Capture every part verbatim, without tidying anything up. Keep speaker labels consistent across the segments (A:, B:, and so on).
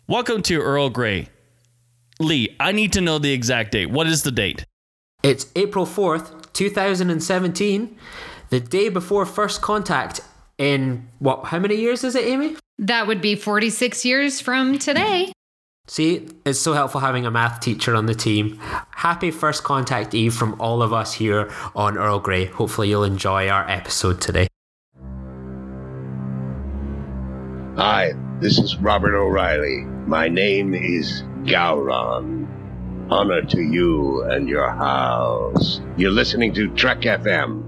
A: Welcome to Earl Grey. Lee, I need to know the exact date. What is the date?
B: It's April fourth, twenty seventeen, the day before First Contact in, what, how many years is it, Amy?
C: That would be forty-six years from today.
B: See, it's so helpful having a math teacher on the team. Happy First Contact Eve from all of us here on Earl Grey. Hopefully you'll enjoy our episode today.
D: Hi, this is Robert O'Reilly. My name is Gowron. Honor to you and your house. You're listening to Trek F M.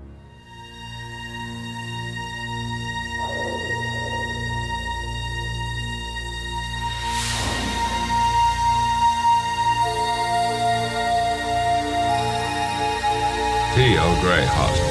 E: T. Earl Grey Hospital.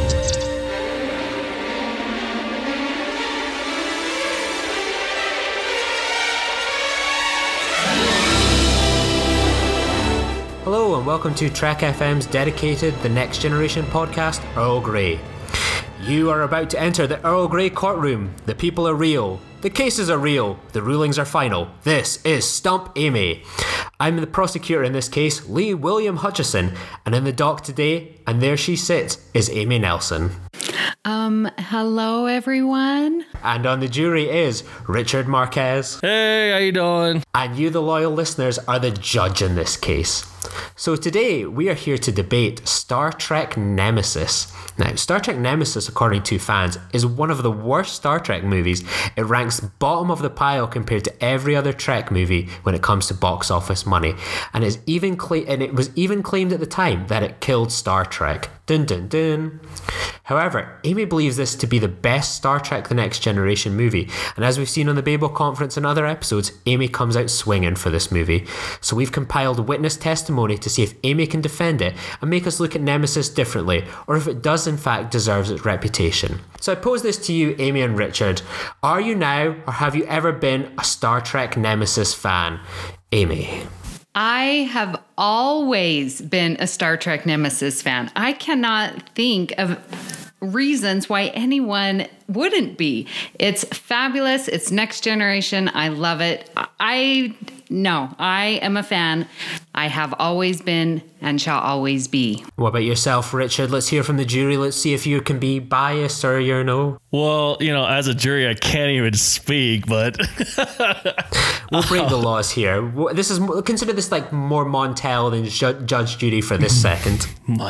B: Hello and welcome to Trek F M's dedicated The Next Generation podcast, Earl Grey. You are about to enter the Earl Grey courtroom. The people are real. The cases are real. The rulings are final. This is Stump Amy. I'm the prosecutor in this case, Lee William Hutchison, and in the dock today, and there she sits, is Amy Nelson.
C: Um, hello everyone.
B: And on the jury is Richard Marquez.
A: Hey, how you doing?
B: And you, the loyal listeners, are the judge in this case. So today we are here to debate Star Trek Nemesis. Now, Star Trek Nemesis, according to fans, is one of the worst Star Trek movies. It ranks bottom of the pile compared to every other Trek movie when it comes to box office money, and is even cla- and it was even claimed at the time that it killed Star Trek. Dun dun dun. However, Amy believes this to be the best Star Trek The Next Generation movie, and as we've seen on the Babel Conference and other episodes, Amy comes out swinging for this movie. So we've compiled witness testimony to see if Amy can defend it and make us look at Nemesis differently, or if it does in fact deserves its reputation. So I pose this to you, Amy and Richard. Are you now, or have you ever been, a Star Trek Nemesis fan? Amy.
C: I have always been a Star Trek Nemesis fan. I cannot think of reasons why anyone wouldn't be. It's fabulous. It's Next Generation. I love it. I no, I am a fan. I have always been and shall always be.
B: What about yourself, Richard? Let's hear from the jury. Let's see if you can be biased or you're no.
A: Well, you know, as a jury, I can't even speak, but
B: we'll break the laws here. This is consider this like more Montel than ju- Judge Judy for this second.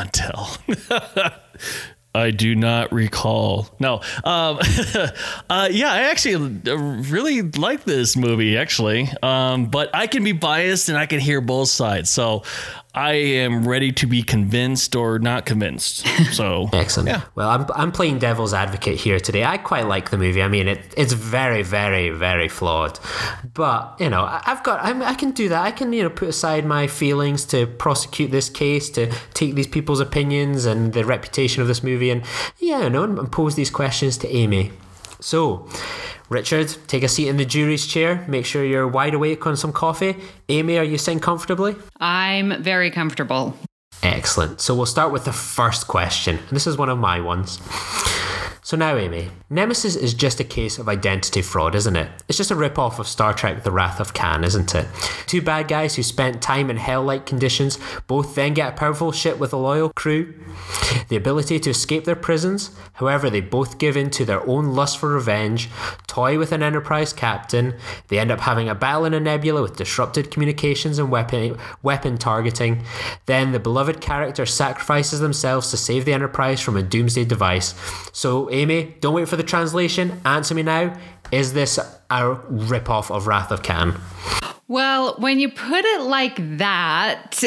A: Montel. I do not recall. No. Um, uh, yeah, I actually really like this movie, actually. Um, but I can be biased and I can hear both sides. So I am ready to be convinced or not convinced. So
B: excellent.
A: Yeah.
B: Well, I'm I'm playing devil's advocate here today. I quite like the movie. I mean, it it's very, very, very flawed. But you know, I, I've got I'm, I can do that. I can you know put aside my feelings to prosecute this case, to take these people's opinions and the reputation of this movie, and yeah, you know, and pose these questions to Amy. So, Richard, take a seat in the jury's chair. Make sure you're wide awake on some coffee. Amy, are you sitting comfortably?
C: I'm very comfortable.
B: Excellent. So we'll start with the first question. And this is one of my ones. So now, Amy, Nemesis is just a case of identity fraud, isn't it? It's just a rip-off of Star Trek The Wrath of Khan, isn't it? Two bad guys who spent time in hell-like conditions both then get a powerful ship with a loyal crew, the ability to escape their prisons. However, they both give in to their own lust for revenge, toy with an Enterprise captain. They end up having a battle in a nebula with disrupted communications and weapon, weapon targeting. Then the beloved character sacrifices themselves to save the Enterprise from a doomsday device. So, Amy, don't wait for the translation. Answer me now. Is this a rip-off of Wrath of Khan?
C: Well, when you put it like that,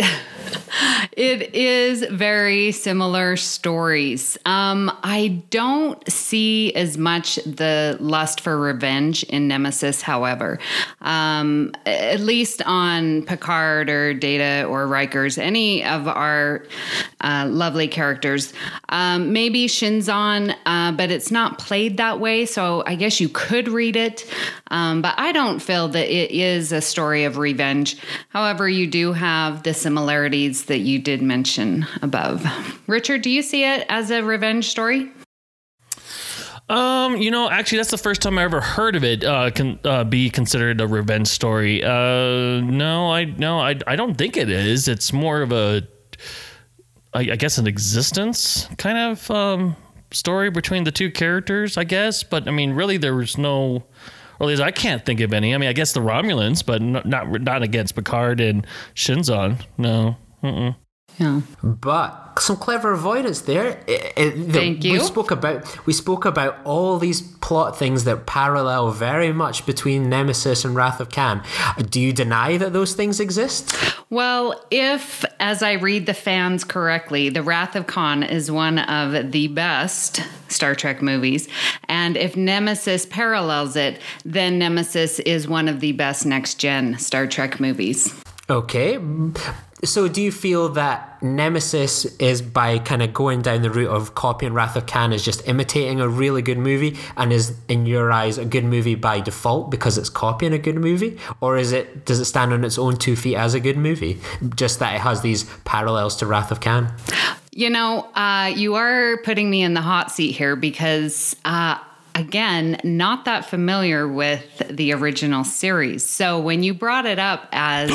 C: it is very similar stories. Um, I don't see as much the lust for revenge in Nemesis, however. Um, at least on Picard or Data or Rikers, any of our uh, lovely characters. Um, maybe Shinzon, uh, but it's not played that way, so I guess you could read it. Um, but I don't feel that it is a story of revenge. However, you do have the similarities that you did mention above. Richard, do you see it as a revenge story?
A: Um, you know, actually, that's the first time I ever heard of it uh, can uh, be considered a revenge story. Uh, no, I no, I I don't think it is. It's more of a, I, I guess, an existence kind of um, story between the two characters, I guess. But I mean, really, there was no. Or at least I can't think of any. I mean, I guess the Romulans, but not not, not against Picard and Shinzon. No. Mm-mm.
C: Yeah.
B: But some clever avoidance there. It, it, the,
C: Thank you.
B: We spoke about we spoke about all these plot things that parallel very much between Nemesis and Wrath of Khan. Do you deny that those things exist?
C: Well, if, as I read the fans correctly, The Wrath of Khan is one of the best Star Trek movies, and if Nemesis parallels it, then Nemesis is one of the best next-gen Star Trek movies.
B: Okay. So do you feel that Nemesis is, by kind of going down the route of copying Wrath of Khan, is just imitating a really good movie and is, in your eyes, a good movie by default because it's copying a good movie? Or is it does it stand on its own two feet as a good movie, just that it has these parallels to Wrath of Khan?
C: You know, uh, you are putting me in the hot seat here because... Uh, Again, not that familiar with the original series. So when you brought it up as...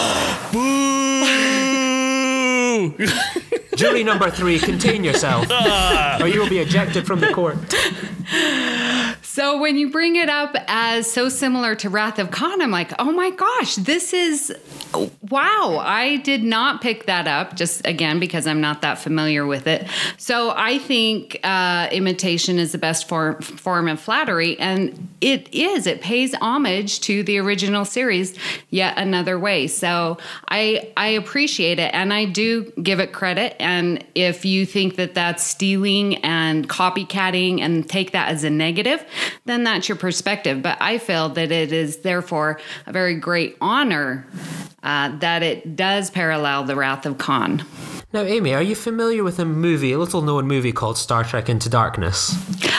A: Boo!
B: Jury number three, contain yourself, or you will be ejected from the court.
C: So when you bring it up as so similar to Wrath of Khan, I'm like, oh my gosh, this is... Wow, I did not pick that up, just again, because I'm not that familiar with it. So I think uh, imitation is the best form, form of flattery, and it is. It pays homage to the original series yet another way. So I I appreciate it, and I do give it credit. And if you think that that's stealing and copycatting and take that as a negative, then that's your perspective. But I feel that it is therefore a very great honor Uh, that it does parallel the Wrath of Khan.
B: Now, Amy, are you familiar with a movie, a little-known movie called Star Trek Into Darkness?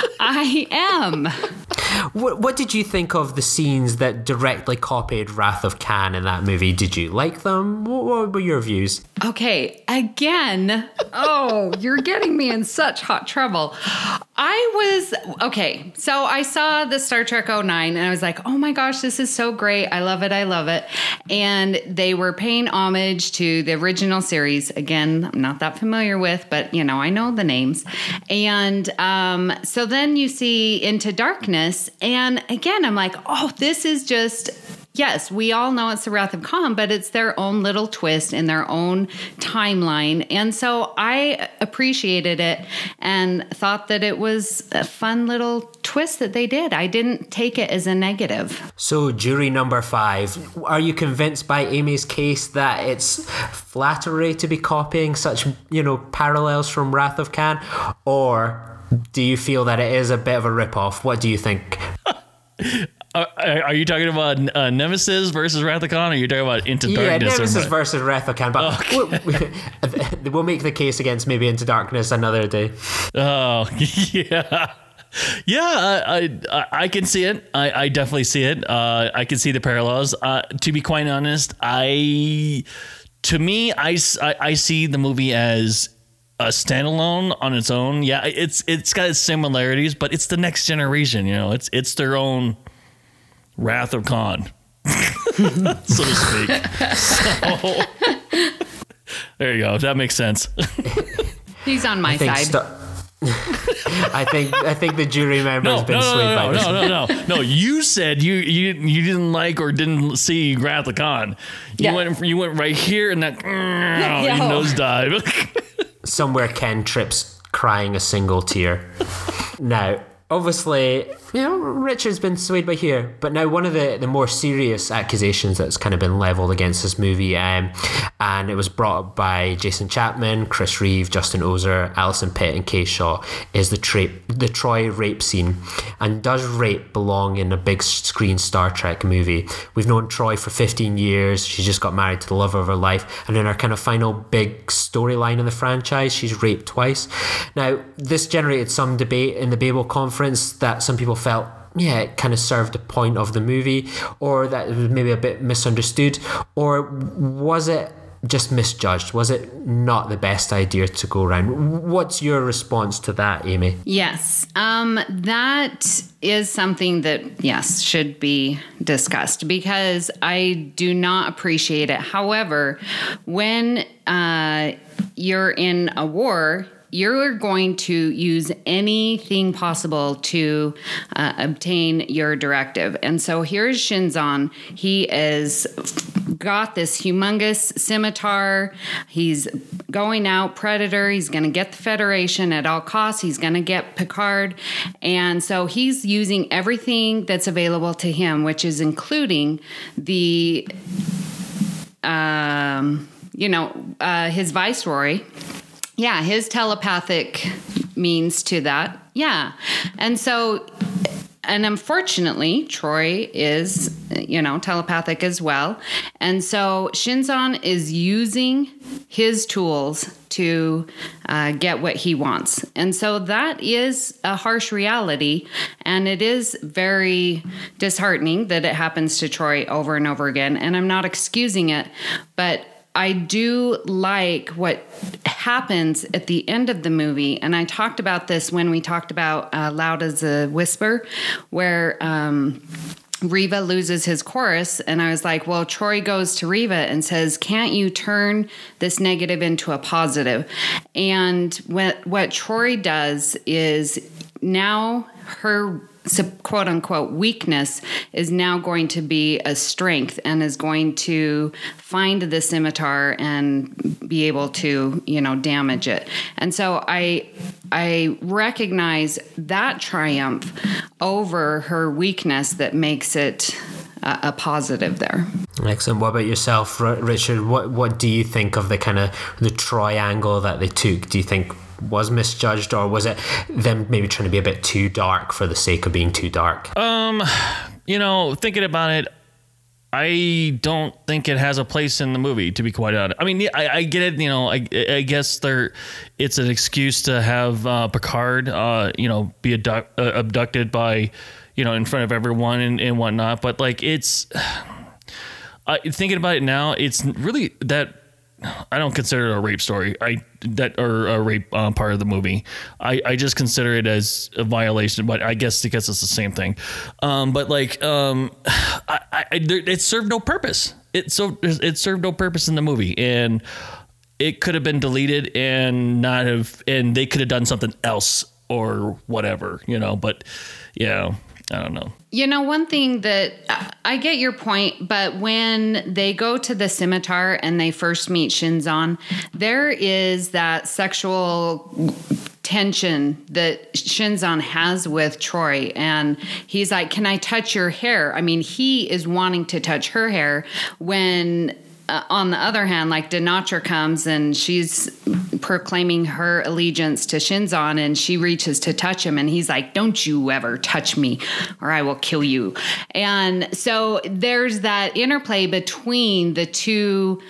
C: I am.
B: What, what did you think of the scenes that directly copied Wrath of Khan in that movie? Did you like them? What, what were your views?
C: Okay, again, oh, you're getting me in such hot trouble. I was, okay, so I saw the Star Trek oh nine and I was like, oh my gosh, this is so great. I love it. I love it. And they were paying homage to the original series. Again, I'm not that familiar with, but you know, I know the names. And um, so then you see Into Darkness. And again, I'm like, oh, this is just... Yes, we all know it's the Wrath of Khan, but it's their own little twist in their own timeline. And so I appreciated it and thought that it was a fun little twist that they did. I didn't take it as a negative.
B: So, jury number five, are you convinced by Amy's case that it's flattery to be copying such, you know, parallels from Wrath of Khan? Or do you feel that it is a bit of a rip-off? What do you think?
A: Uh, are you talking about uh, Nemesis versus Wrath of Khan, or are you talking about Into
B: yeah,
A: Darkness?
B: Yeah, Nemesis
A: or...
B: versus Wrath of Khan, but
A: okay.
B: we'll, we'll make the case against maybe Into Darkness another day.
A: Oh, yeah. Yeah, I, I I can see it. I, I definitely see it. Uh, I can see the parallels. Uh, to be quite honest, I, to me, I, I, I see the movie as a standalone on its own. Yeah, it's it's got its similarities, but it's the next generation. You know, it's it's their own Wrath of Khan, so to speak. So there you go. That makes sense.
C: He's on my side. St-
B: I think I think the jury member has
A: no,
B: been
A: no,
B: swayed
A: no,
B: by
A: no,
B: this.
A: No, no, no, no. You said you you you didn't like or didn't see Wrath of Khan. You
C: yeah.
A: went you went right here and that oh, you nosedive.
B: Somewhere Ken trips, crying a single tear. Now, obviously, you know, Richard's been swayed by here, but now one of the, the more serious accusations that's kind of been leveled against this movie, um, and it was brought up by Jason Chapman, Chris Reeve, Justin Ozer, Alison Pitt, and Kay Shaw, is the, tra- the Troy rape scene. And does rape belong in a big screen Star Trek movie? We've known Troy for fifteen years. She just got married to the love of her life, and in her kind of final big storyline in the franchise, she's raped twice. Now, this generated some debate in the Babel conference that some people felt, yeah, it kind of served the point of the movie, or that it was maybe a bit misunderstood, or was it just misjudged? Was it not the best idea to go around? What's your response to that, Amy?
C: Yes, um, that is something that, yes, should be discussed because I do not appreciate it. However, when uh, you're in a war, you're going to use anything possible to uh, obtain your directive. And so here's Shinzon. He is got this humongous scimitar. He's going out predator. He's going to get the Federation at all costs. He's going to get Picard. And so he's using everything that's available to him, which is including the, um, you know, uh, his viceroy. Yeah, his telepathic means to that. Yeah. And so, and unfortunately, Troy is, you know, telepathic as well. And so Shinzon is using his tools to uh, get what he wants. And so that is a harsh reality. And it is very disheartening that it happens to Troy over and over again. And I'm not excusing it, but I do like what happens at the end of the movie. And I talked about this when we talked about uh, Loud as a Whisper, where um, Reva loses his chorus. And I was like, well, Troy goes to Reva and says, can't you turn this negative into a positive? And what, what Troy does is now her quote unquote weakness is now going to be a strength and is going to find the scimitar and be able to, you know, damage it. And so I I recognize that triumph over her weakness that makes it a, a positive there.
B: Excellent. What about yourself, Richard? What what do you think of the kind of the Troy angle that they took? Do you think was misjudged, or was it them maybe trying to be a bit too dark for the sake of being too dark?
A: Um, you know, thinking about it, I don't think it has a place in the movie, to be quite honest. I mean, I, I get it. You know, I, I guess there, it's an excuse to have uh, Picard, uh, you know, be abduct, uh, abducted by, you know, in front of everyone and, and whatnot. But like, it's uh, thinking about it now, it's really that. I don't consider it a rape story. I that or a rape um, part of the movie. I, I just consider it as a violation, but I guess because it's the same thing. Um, but like, um, I, I, it served no purpose. It so it served no purpose in the movie, and it could have been deleted and not have, and they could have done something else or whatever, you know. But yeah. I don't know.
C: You know, one thing that I get your point, but when they go to the scimitar and they first meet Shinzon, there is that sexual tension that Shinzon has with Troy. And he's like, can I touch your hair? I mean, he is wanting to touch her hair when... Uh, on the other hand, like Denatra comes and she's proclaiming her allegiance to Shinzon, and she reaches to touch him, and he's like, don't you ever touch me or I will kill you. And so there's that interplay between the two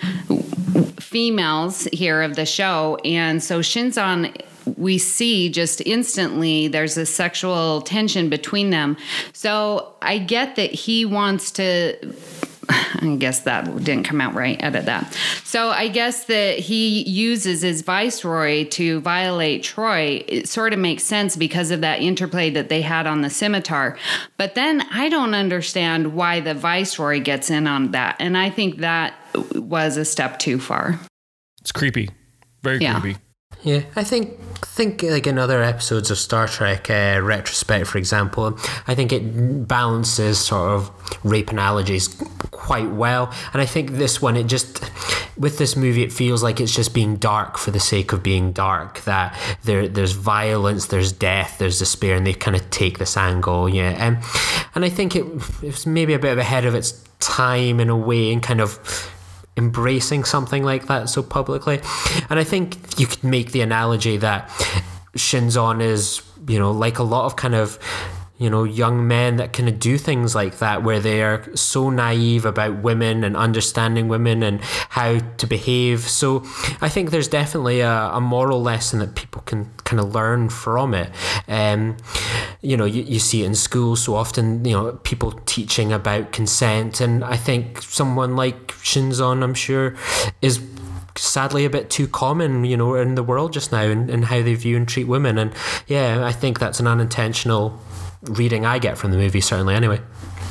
C: females here of the show. And so Shinzon, we see just instantly there's a sexual tension between them. So I get that he wants to... I guess that didn't come out right. Edit that. So I guess that he uses his viceroy to violate Troy. It sort of makes sense because of that interplay that they had on the scimitar. But then I don't understand why the viceroy gets in on that. And I think that was a step too far.
A: It's creepy. Very
C: yeah.
A: creepy.
B: Yeah, I think think like in other episodes of Star Trek uh, Retrospect, for example, I think it balances sort of rape analogies quite well. And I think this one, it just, with this movie, it feels like it's just being dark for the sake of being dark, that there there's violence, there's death, there's despair, and they kind of take this angle, yeah. And, and I think it, it's maybe a bit ahead of its time in a way, and kind of embracing something like that so publicly. And I think you could make the analogy that Shinzon is, you know, like a lot of kind of, you know, young men that kind of do things like that, where they are so naive about women and understanding women and how to behave. So I think there's definitely a, a moral lesson that people can kind of learn from it. Um, you know, you, you see it in school so often, you know, people teaching about consent. And I think someone like Shinzon, I'm sure, is sadly a bit too common, you know, in the world just now, and, and how they view and treat women. And yeah, I think that's an unintentional reading I get from the movie, certainly anyway.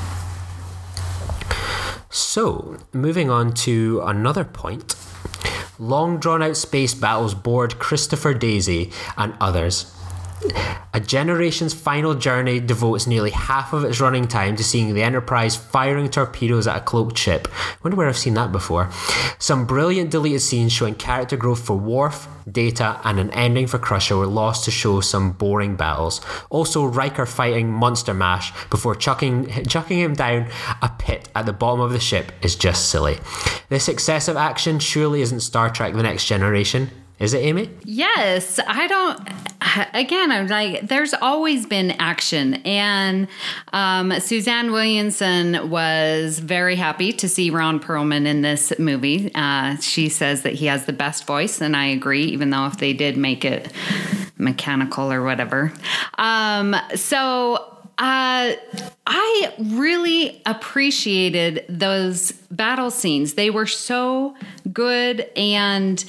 B: So, moving on to another point. Long drawn out space battles bored Christopher Daisy and others. A generation's final journey devotes nearly half of its running time to seeing the Enterprise firing torpedoes at a cloaked ship. I wonder where I've seen that before. Some brilliant deleted scenes showing character growth for Worf, Data, and an ending for Crusher were lost to show some boring battles. Also, Riker fighting Monster Mash before chucking, chucking him down a pit at the bottom of the ship is just silly. This excessive action surely isn't Star Trek The Next Generation. Is it, Amy?
C: Yes. I don't, again, I'm like, there's always been action. And um, Suzanne Williamson was very happy to see Ron Perlman in this movie. Uh, she says that he has the best voice, and I agree, even though if they did make it mechanical or whatever. Um, so... Uh, I really appreciated those battle scenes. They were so good and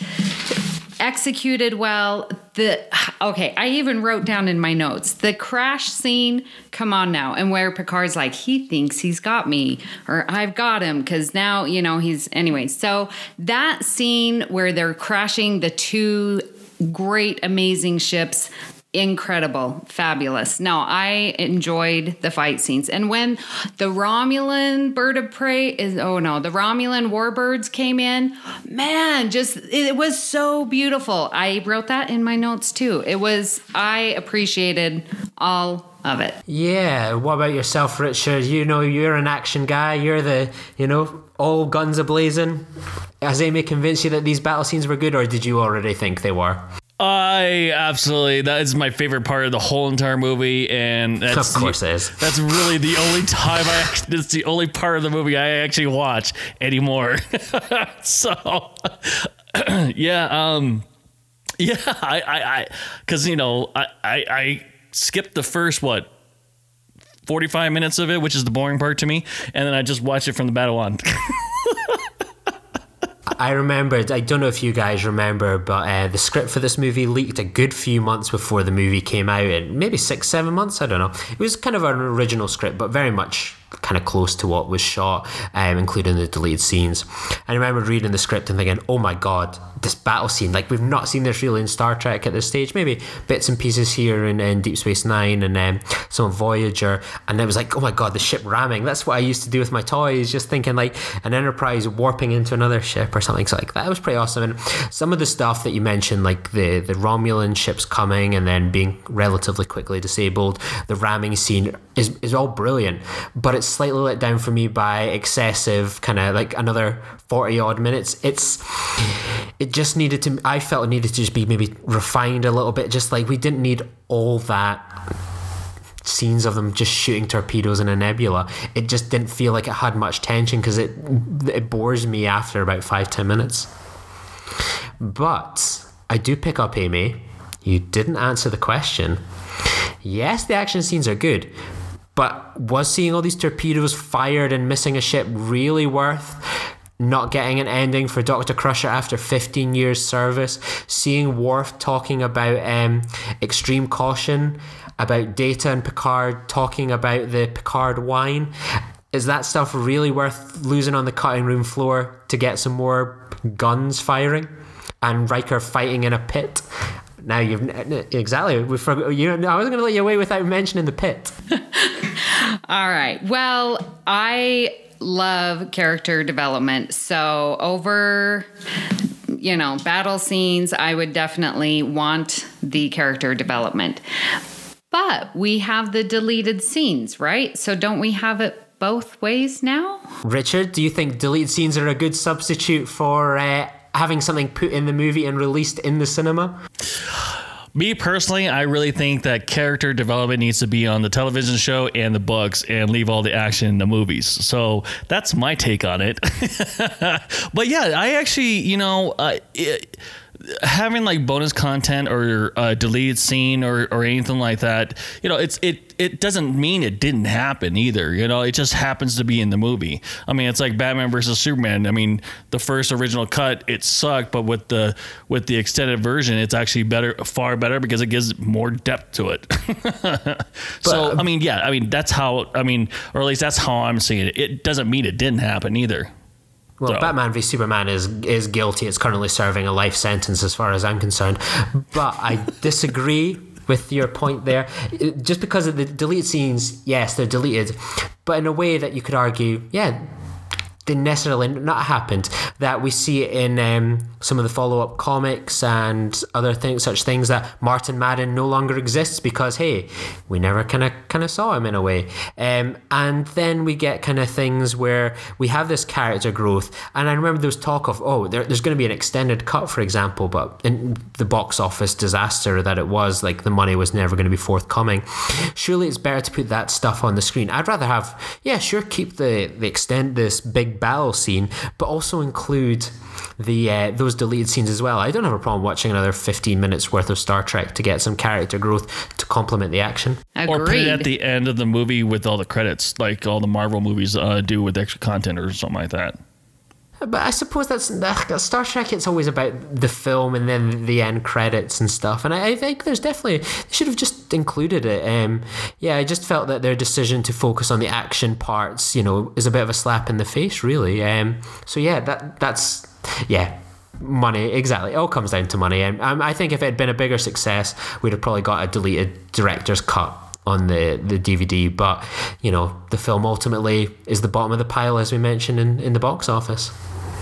C: executed well. The okay, I even wrote down in my notes the crash scene. Come on now, and where Picard's like, he thinks he's got me, or I've got him, because now you know he's anyway. So that scene where they're crashing the two great, amazing ships. Incredible, fabulous. No, I enjoyed the fight scenes. And when the Romulan bird of prey is, oh no, the Romulan warbirds came in, man, just, it was so beautiful. I wrote that in my notes too. It was, I appreciated all of it.
B: Yeah. What about yourself, Richard? You know, you're an action guy. You're the, you know, all guns a-blazing. Has Amy convinced you that these battle scenes were good, or did you already think they were?
A: I absolutely, that is my favorite part of the whole entire movie, and that's,
B: of course it is.
A: That's really the only time I actually, it's the only part of the movie I actually watch anymore. So, yeah, um, yeah, I, I, I, because you know, I, I, I skipped the first what forty-five minutes of it, which is the boring part to me, and then I just watched it from the battle on.
B: I remembered, I don't know if you guys remember, but uh, the script for this movie leaked a good few months before the movie came out, and maybe six, seven months, I don't know. It was kind of an original script, but very much kind of close to what was shot, um, including the deleted scenes. I remember reading the script and thinking, oh my god, this battle scene, like we've not seen this really in Star Trek at this stage. Maybe bits and pieces here in, in Deep Space Nine and um, some Voyager, and it was like, oh my god, the ship ramming. That's what I used to do with my toys, just thinking like an Enterprise warping into another ship or something. So like that was pretty awesome. And some of the stuff that you mentioned, like the, the Romulan ships coming and then being relatively quickly disabled, the ramming scene is, is all brilliant, but it's slightly let down for me by excessive kind of like another forty odd minutes. It's it just needed to, I felt it needed to just be maybe refined a little bit, just like we didn't need all that scenes of them just shooting torpedoes in a nebula. It just didn't feel like it had much tension, because it it bores me after about five ten minutes. But I do pick up, Amy, you didn't answer the question. Yes, the action scenes are good, but was seeing all these torpedoes fired and missing a ship really worth not getting an ending for Doctor Crusher after fifteen years service? Seeing Worf talking about um, extreme caution, about Data and Picard talking about the Picard wine, is that stuff really worth losing on the cutting room floor to get some more guns firing and Riker fighting in a pit? Now you've exactly we forgot. You know, I wasn't going to let you away without mentioning the pit.
C: All right. Well, I love character development. So over, you know, battle scenes, I would definitely want the character development. But we have the deleted scenes, right? So don't we have it both ways now?
B: Richard, do you think deleted scenes are a good substitute for uh, having something put in the movie and released in the cinema?
A: Me personally, I really think that character development needs to be on the television show and the books, and leave all the action in the movies. So that's my take on it. But yeah, I actually, you know, uh, it, having like bonus content or a deleted scene or, or anything like that, you know, it's it it doesn't mean it didn't happen either. You know, it just happens to be in the movie. I mean, it's like Batman versus Superman. I mean, the first original cut, it sucked, but with the with the extended version, it's actually better, far better, because it gives more depth to it. So, I mean, yeah, I mean, that's how, I mean, or at least that's how I'm seeing it. It doesn't mean it didn't happen either.
B: Well,
A: So.
B: Batman v Superman is is guilty. It's currently serving a life sentence as far as I'm concerned. But I disagree with your point there. It- just because of the deleted scenes, yes, they're deleted, but in a way that you could argue, yeah, they necessarily not happened. That we see it in um, some of the follow-up comics and other things, such things that Martin Madden no longer exists because, hey, we never kind of kind of saw him in a way. Um, and then we get kind of things where we have this character growth. And I remember there was talk of, oh, there, there's going to be an extended cut, for example, but in the box office disaster that it was, like the money was never going to be forthcoming. Surely it's better to put that stuff on the screen. I'd rather have, yeah, sure, keep the, the extend this big battle scene, but also include the uh, those deleted scenes as well. I don't have a problem watching another fifteen minutes worth of Star Trek to get some character growth to complement the action.
C: Agreed.
A: Or put it at the end of the movie with all the credits, like all the Marvel movies uh, do with extra content or something like that.
B: But I suppose that's that, Star Trek. It's always about the film and then the end credits and stuff. And I, I think there's definitely they should have just included it. Um, yeah, I just felt that their decision to focus on the action parts, you know, is a bit of a slap in the face, really. Um, so yeah, that that's yeah. Money, exactly. It all comes down to money. And um, I think if it had been a bigger success, we'd have probably got a deleted director's cut on the, the D V D. But, you know, the film ultimately is the bottom of the pile, as we mentioned, in, in the box office.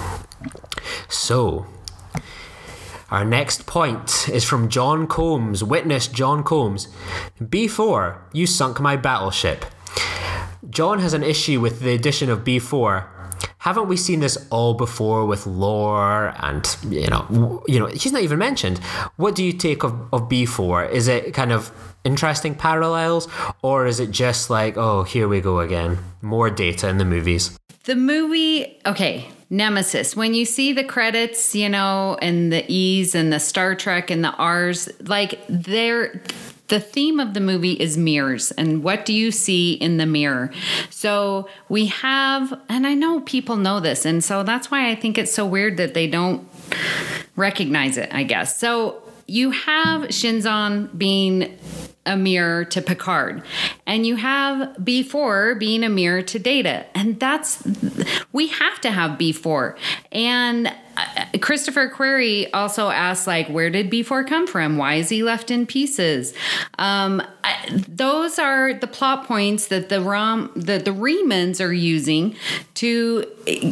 B: So, our next point is from John Combs. Witness John Combs. B four, you sunk my battleship. John has an issue with the addition of B four. Haven't we seen this all before with lore and, you know, w- you know, he's not even mentioned. What do you take of, of B four? Is it kind of interesting parallels, or is it just like, oh, here we go again, more data in the movies?
C: The movie, okay, Nemesis. When you see the credits, you know, and the E's and the Star Trek and the R's, like they're... The theme of the movie is mirrors, and what do you see in the mirror? So we have, and I know people know this, and so that's why I think it's so weird that they don't recognize it, I guess. So you have Shinzon being a mirror to Picard, and you have B four being a mirror to Data, and that's, we have to have B four. And Christopher Query also asked, like, where did B four come from? Why is he left in pieces? Um, those are the plot points that the Rom, the, the Remans are using to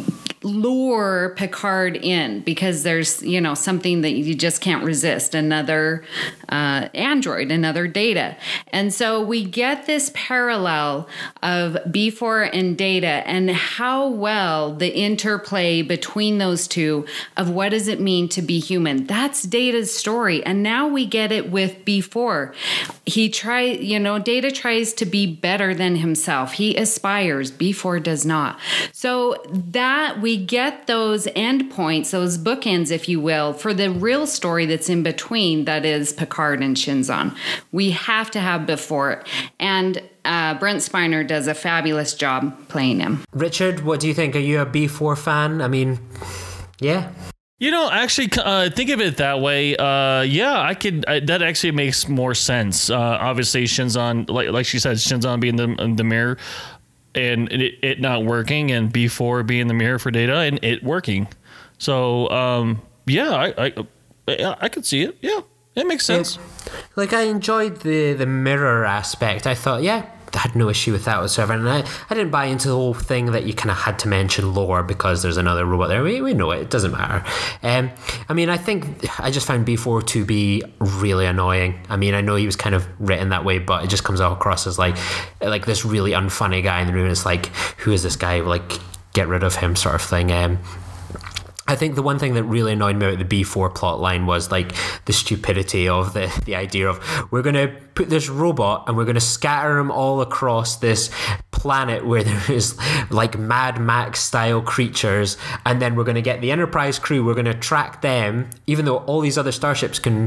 C: lure Picard in, because there's, you know, something that you just can't resist, another uh, android, another Data. And so we get this parallel of B four and Data, and how well the interplay between those two of what does it mean to be human. That's Data's story. And now we get it with B four. He try, you know, Data tries to be better than himself. He aspires. B four does not. So that we get those endpoints, those bookends, if you will, for the real story that's in between, that is Picard and Shinzon. We have to have before it. And uh, Brent Spiner does a fabulous job playing him.
B: Richard, what do you think? Are you a B four fan? I mean, yeah.
A: You know, actually, uh, think of it that way. Uh, yeah, I could. I, that actually makes more sense. Uh, obviously, Shinzon, like like she said, Shinzon being the the mirror, and it, it not working, and B four being the mirror for Data, and it working. So, um, yeah, I, I I could see it. Yeah, it makes sense.
B: It, like, I enjoyed the the mirror aspect. I thought, yeah, I had no issue with that whatsoever. And I, I didn't buy into the whole thing that you kind of had to mention lore because there's another robot there. We, we know it. It doesn't matter. Um, I mean, I think I just found B four to be really annoying. I mean, I know he was kind of written that way, but it just comes across as like like this really unfunny guy in the room. It's like, who is this guy? Like, get rid of him sort of thing. Um, I think the one thing that really annoyed me about the B four plot line was like the stupidity of the, the idea of, we're going to put this robot and we're going to scatter him all across this planet where there is like Mad Max style creatures, and then we're going to get the Enterprise crew, we're going to track them, even though all these other starships can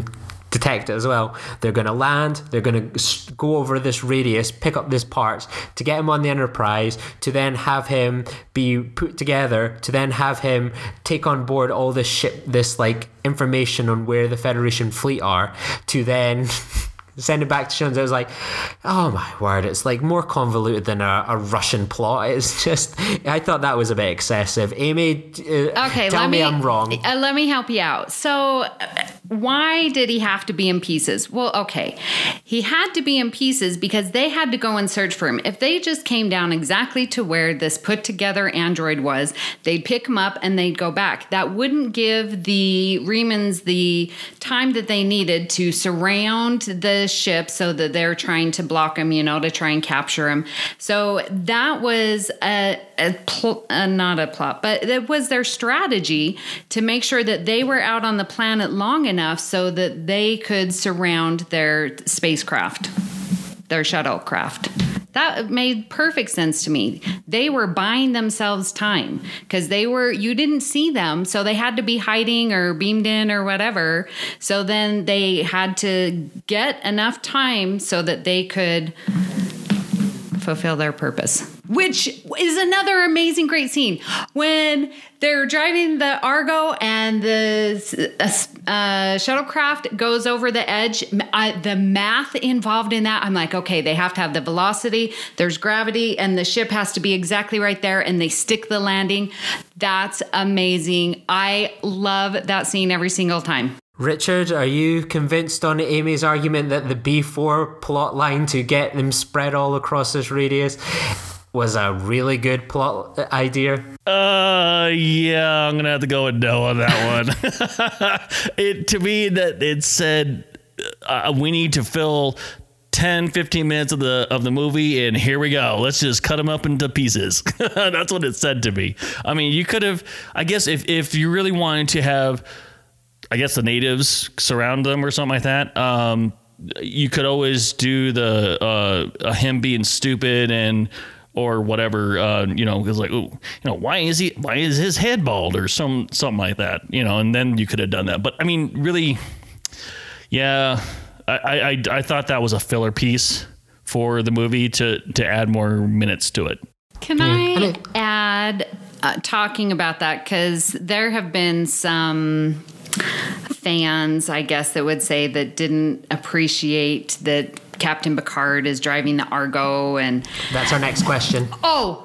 B: detect it as well. They're going to land, they're going to go over this radius, pick up these parts to get him on the Enterprise, to then have him be put together, to then have him take on board all this ship, this like information on where the Federation fleet are, to then send it back to Shuns. I was like, oh my word, it's like more convoluted than a, a Russian plot. It's just, I thought that was a bit excessive. Amy, uh,
C: okay,
B: tell
C: let
B: me,
C: me
B: I'm wrong.
C: Uh, let me help you out. So, uh, why did he have to be in pieces? Well, okay, he had to be in pieces because they had to go and search for him. If they just came down exactly to where this put together android was, they'd pick him up and they'd go back. That wouldn't give the Remans the time that they needed to surround the ship so that they're trying to block him, you know, to try and capture him. So that was a, a pl- uh, not a plot, but it was their strategy to make sure that they were out on the planet long enough so that they could surround their spacecraft, their shuttlecraft. That made perfect sense to me. They were buying themselves time because they were, you didn't see them, so they had to be hiding or beamed in or whatever. So then they had to get enough time so that they could fulfill their purpose, which is another amazing, great scene when they're driving the Argo and the uh, shuttlecraft goes over the edge. I, the math involved in that, I'm like, okay, they have to have the velocity, there's gravity, and the ship has to be exactly right there, and they stick the landing. That's amazing. I love that scene every single time.
B: Richard, are you convinced on Amy's argument that the B four plot line to get them spread all across this radius was a really good plot idea?
A: Uh, yeah, I'm gonna have to go with no on that one. It to me that it said uh, we need to fill ten, fifteen minutes of the of the movie, and here we go. Let's just cut them up into pieces. That's what it said to me. I mean, you could have, I guess, if if you really wanted to have, I guess, the natives surround them or something like that. Um, you could always do the uh, him being stupid and or whatever. Uh, you know, it's like, ooh, you know, why is he? Why is his head bald or some something like that? You know, and then you could have done that. But I mean, really, yeah, I I, I thought that was a filler piece for the movie to to add more minutes to it.
C: Can I add uh, talking about that, because there have been some fans, I guess, that would say that didn't appreciate that Captain Picard is driving the Argo, and
B: that's our next question.
C: Oh,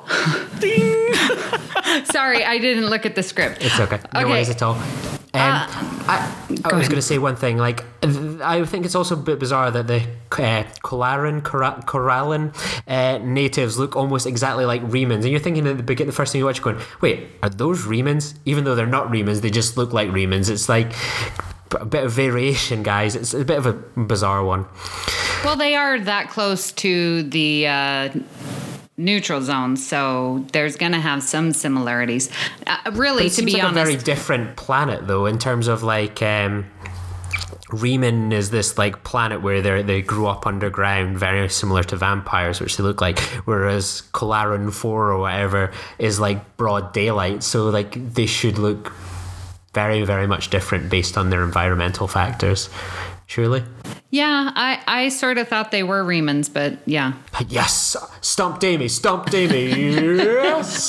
C: ding! Sorry, I didn't look at the script.
B: It's okay. No
C: okay.
B: worries at all. Um,
C: uh,
B: I, I was going to say one thing. Like, I think it's also a bit bizarre that the uh, Kolaran, Korallan uh, natives look almost exactly like Remans, and you're thinking at the beginning, the first thing you watch, going, "Wait, are those Remans?" Even though they're not Remans, they just look like Remans. It's like a bit of variation, guys. It's a bit of a bizarre one.
C: Well, they are that close to the uh, neutral zone, so there's going to have some similarities. Uh, really,
B: but it
C: to
B: seems
C: be
B: like
C: honest,
B: a very different planet, though, in terms of like. Um, Reman is this like planet where they they grew up underground, very similar to vampires, which they look like. Whereas Kolaran four or whatever is like broad daylight, so like they should look very, very much different based on their environmental factors. Surely.
C: Yeah, I, I sort of thought they were Remans, but yeah.
B: Yes, stumped Amy, stumped Amy. Yes.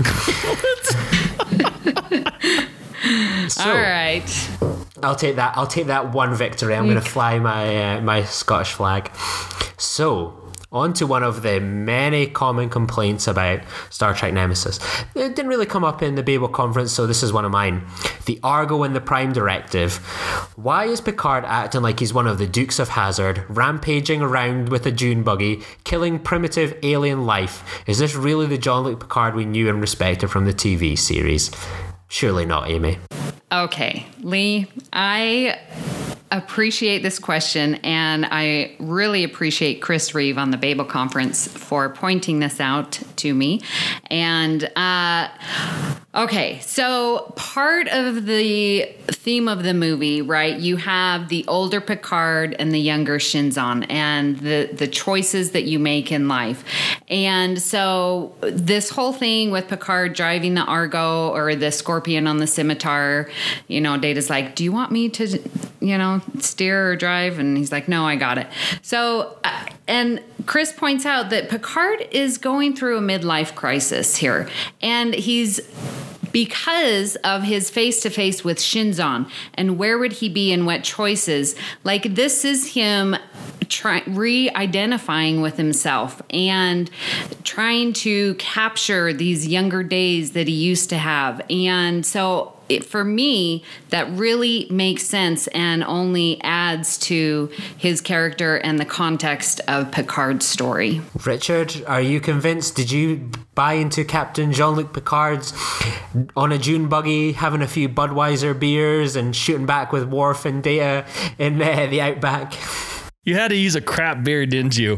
B: So,
C: all right.
B: I'll take that. I'll take that one victory. I'm going to fly my uh, my Scottish flag. So, on to one of the many common complaints about Star Trek Nemesis. It didn't really come up in the Babel conference, so this is one of mine. The Argo and the Prime Directive. Why is Picard acting like he's one of the Dukes of Hazzard, rampaging around with a dune buggy, killing primitive alien life? Is this really the Jean-Luc Picard we knew and respected from the T V series? Surely not, Amy.
C: Okay, Lee, I appreciate this question, and I really appreciate Chris Reeve on the Babel conference for pointing this out to me. And uh, Okay, so part of the theme of the movie, right? You have the older Picard and the younger Shinzon, and the the choices that you make in life. And so this whole thing with Picard driving the Argo or the Scorpion on the Scimitar, you know, Data's like, "Do you want me to, you know, steer or drive?" And he's like, "No, I got it." So, and Chris points out that Picard is going through a midlife crisis here, and he's because of his face-to-face with Shinzon, and where would he be and what choices. Like, this is him try, re-identifying with himself and trying to capture these younger days that he used to have. And so it, for me, that really makes sense and only adds to his character and the context of Picard's story.
B: Richard, are you convinced? Did you buy into Captain Jean-Luc Picard's on a dune buggy, having a few Budweiser beers and shooting back with Worf and Data in uh, the Outback?
A: You had to use a crap beer, didn't you?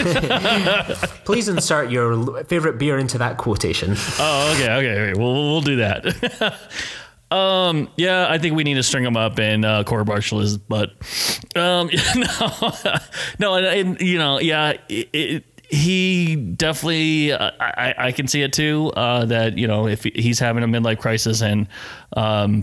B: Please insert your favorite beer into that quotation.
A: Oh, okay, okay, okay. We'll we'll do that. um, yeah, I think we need to string them up and uh, court martial is, but um, no, no, and, and you know, yeah, it, it, he definitely, uh, I I can see it too. Uh, that you know, if he's having a midlife crisis, and um,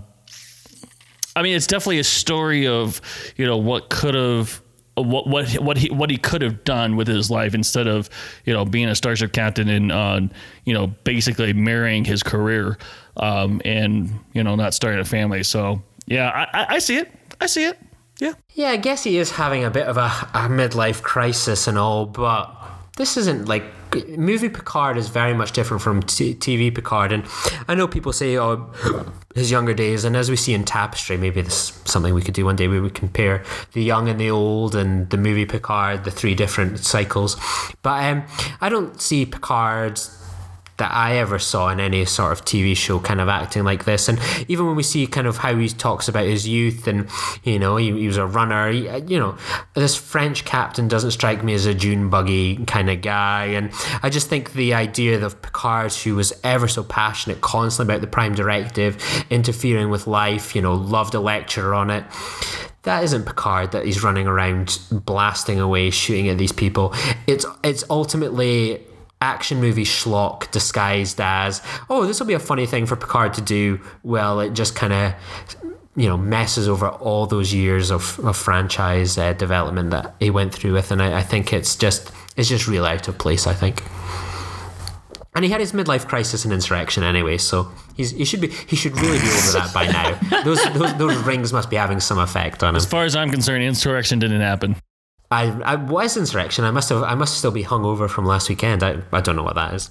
A: I mean, it's definitely a story of you know what could have. What what what he what he could have done with his life instead of you know being a starship captain and uh, you know basically marrying his career um, and you know not starting a family. So yeah, I, I see it. I see it. Yeah.
B: Yeah, I guess he is having a bit of a, a midlife crisis and all, but this isn't like movie Picard is very much different from t- TV Picard, and I know people say, "Oh, his younger days," and as we see in Tapestry, maybe this is something we could do one day where we compare the young and the old and the movie Picard, the three different cycles. But um, I don't see Picard that I ever saw in any sort of T V show kind of acting like this. And even when we see kind of how he talks about his youth and, you know, he, he was a runner, he, you know, this French captain doesn't strike me as a dune buggy kind of guy. And I just think the idea of Picard, who was ever so passionate constantly about the Prime Directive, interfering with life, you know, loved a lecture on it. That isn't Picard that he's running around blasting away, shooting at these people. It's it's ultimately action movie schlock disguised as, oh, this will be a funny thing for Picard to do. Well, it just kind of, you know, messes over all those years of, of franchise uh, development that he went through with, and I, I think it's just it's just real out of place, I think. And he had his midlife crisis in Insurrection anyway, so he's he should be he should really be over that by now. Those those those rings must be having some effect on him.
A: As far as I'm concerned, Insurrection didn't happen.
B: I, I was Insurrection. I must have. I must still be hungover from last weekend. I, I don't know what that is.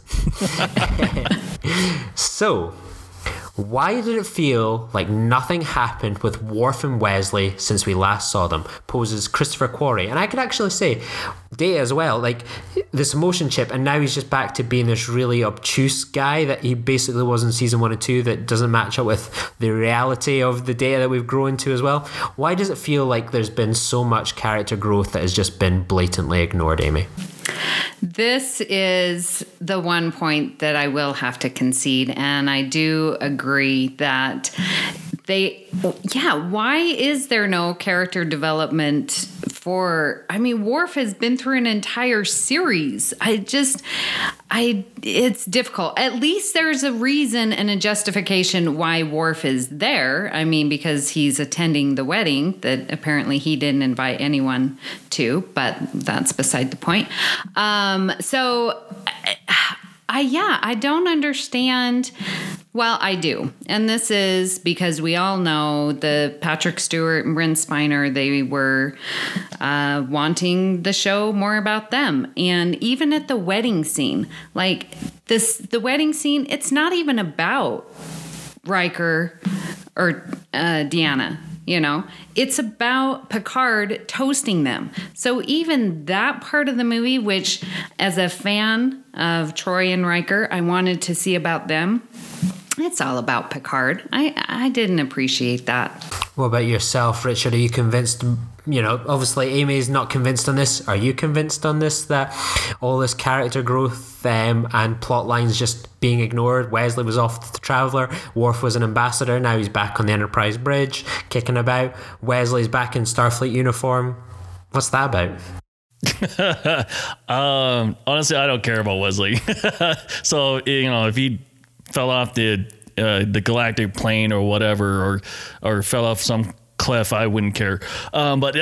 B: So, why did it feel like nothing happened with Worf and Wesley since we last saw them? Poses Christopher Quarry, and I could actually say Data as well. Like this emotion chip, and now he's just back to being this really obtuse guy that he basically was in season one and two. That doesn't match up with the reality of the Data that we've grown to as well. Why does it feel like there's been so much character growth that has just been blatantly ignored, Amy?
C: This is the one point that I will have to concede, and I do agree that they, yeah, why is there no character development for, I mean, Worf has been through an entire series. I just, I, it's difficult. At least there's a reason and a justification why Worf is there. I mean, because he's attending the wedding that apparently he didn't invite anyone to, but that's beside the point. Um, so, I, I, yeah, I don't understand. Well, I do. And this is because we all know the Patrick Stewart and Brent Spiner, they were uh, wanting the show more about them. And even at the wedding scene, like this, the wedding scene, it's not even about Riker or uh, Deanna. You know, it's about Picard toasting them. So even that part of the movie, which as a fan of Troy and Riker, I wanted to see about them, it's all about Picard. I, I didn't appreciate that.
B: What about yourself, Richard? Are you convinced, you know, obviously Amy's not convinced on this. Are you convinced on this, that all this character growth um, and plot lines just being ignored. Wesley was off the Traveller. Worf was an ambassador. Now he's back on the Enterprise bridge, kicking about. Wesley's back in Starfleet uniform. What's that about?
A: um, honestly, I don't care about Wesley. So, you know, if he fell off the uh, the galactic plane or whatever, or or fell off some cliff, I wouldn't care. Um, but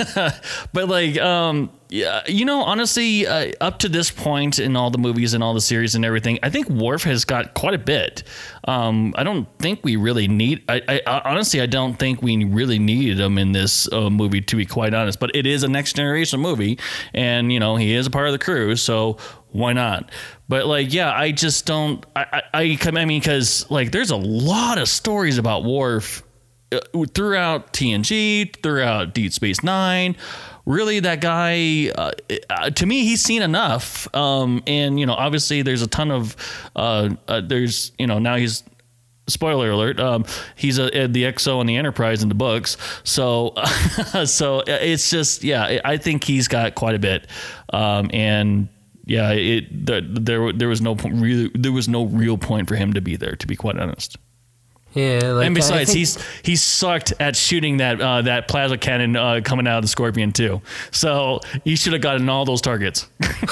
A: but like, um, yeah, you know, honestly, uh, up to this point in all the movies and all the series and everything, I think Worf has got quite a bit. Um, I don't think we really need. I, I, I honestly, I don't think we really needed him in this uh, movie, to be quite honest. But it is a next generation movie, and you know, he is a part of the crew, so why not? But like, yeah, I just don't. I I, I mean, because like, there's a lot of stories about Worf throughout T N G, throughout Deep Space Nine. Really, that guy, uh, uh, to me, he's seen enough. Um, and, you know, obviously there's a ton of, uh, uh, there's, you know, now he's, spoiler alert, um, he's a, a, the X O and the Enterprise in the books. So, so it's just, yeah, I think he's got quite a bit. Um, and yeah, it, there, there, there was no point, really, there was no real point for him to be there, to be quite honest.
B: Yeah, like,
A: and besides,
B: think,
A: he's he's sucked at shooting that uh, that plasma cannon uh, coming out of the Scorpion too. So he should have gotten all those targets.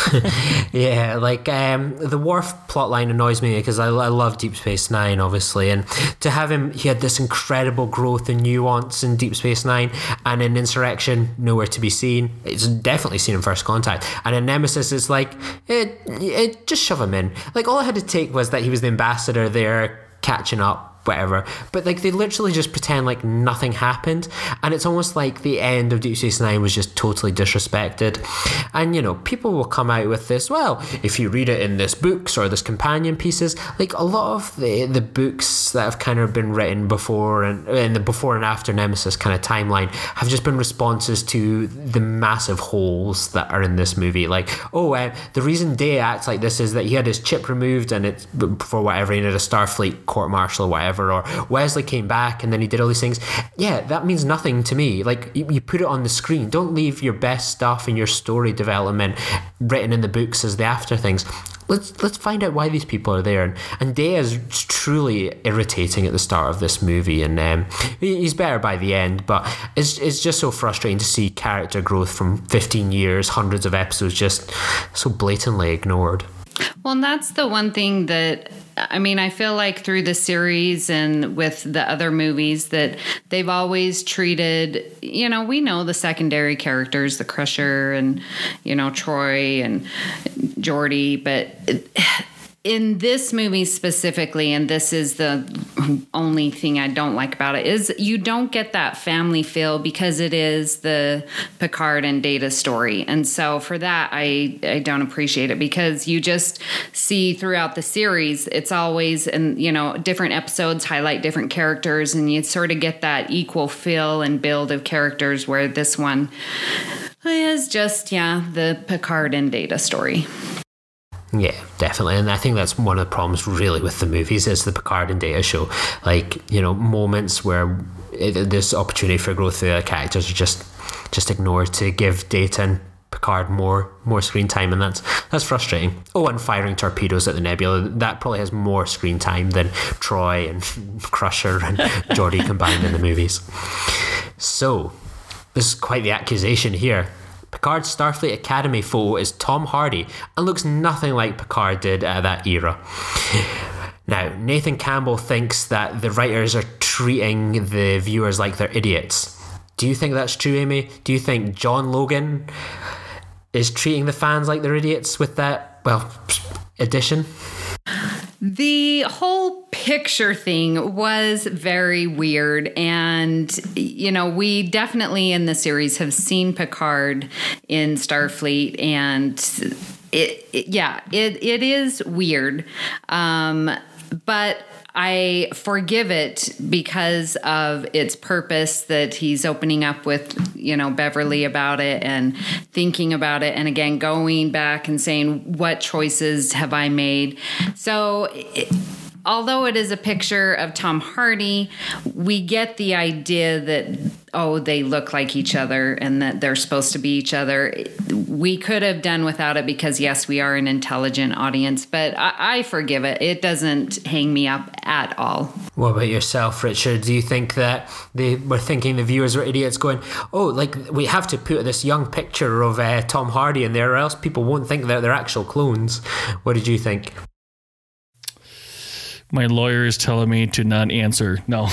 B: Yeah, like um, the Worf plotline annoys me because I, I love Deep Space Nine, obviously, and to have him, he had this incredible growth and nuance in Deep Space Nine, and in Insurrection, nowhere to be seen. It's definitely seen in First Contact, and in Nemesis, it's like it, it just shove him in. Like all I had to take was that he was the ambassador there, catching up. Whatever, but like they literally just pretend like nothing happened, and it's almost like the end of Deep Space Nine was just totally disrespected. And you know, people will come out with this, well, if you read it in this books or this companion pieces, like a lot of the the books that have kind of been written before and in the before and after Nemesis kind of timeline have just been responses to the massive holes that are in this movie. Like, oh, uh, the reason Day acts like this is that he had his chip removed, and it's for whatever, he needed a Starfleet court martial or whatever. Or Wesley came back and then he did all these things. Yeah, that means nothing to me. Like, you, you put it on the screen. Don't leave your best stuff in your story development written in the books as the after things. Let's let's find out why these people are there. And, and Day is truly irritating at the start of this movie, and um, he's better by the end. But it's it's just so frustrating to see character growth from fifteen years, hundreds of episodes, just so blatantly ignored.
C: Well, and that's the one thing that, I mean, I feel like through the series and with the other movies that they've always treated, you know, we know the secondary characters, the Crusher and, you know, Troy and Geordi, but in this movie specifically, and this is the only thing I don't like about it, is you don't get that family feel because it is the Picard and Data story. And so for that, I, I don't appreciate it, because you just see throughout the series, it's always, and you know, different episodes highlight different characters, and you sort of get that equal feel and build of characters, where this one is just, yeah, the Picard and Data story.
B: Yeah, definitely. And I think that's one of the problems really with the movies is the Picard and Data show. Like, you know, moments where it, there's opportunity for growth for the characters are just just ignored to give Data and Picard more more screen time, and that's that's frustrating. Oh, and firing torpedoes at the Nebula, that probably has more screen time than Troy and Crusher and Geordi combined in the movies. So, this is quite the accusation here. Picard's Starfleet Academy photo is Tom Hardy and looks nothing like Picard did at that era. Now, Nathan Campbell thinks that the writers are treating the viewers like they're idiots. Do you think that's true, Amy? Do you think John Logan is treating the fans like they're idiots with that, well, addition?
C: The whole picture thing was very weird. And, you know, we definitely in the series have seen Picard in Starfleet, and it, it yeah, it, it is weird. Um, but I forgive it because of its purpose, that he's opening up with, you know, Beverly about it and thinking about it. And again, going back and saying, what choices have I made? So it, although it is a picture of Tom Hardy, we get the idea that oh, they look like each other and that they're supposed to be each other. We could have done without it because, yes, we are an intelligent audience, but I, I forgive it. It doesn't hang me up at all.
B: What about yourself, Richard? Do you think that they were thinking the viewers were idiots going, oh, like, we have to put this young picture of uh, Tom Hardy in there or else people won't think that they're actual clones? What did you think?
A: My lawyer is telling me to not answer. No.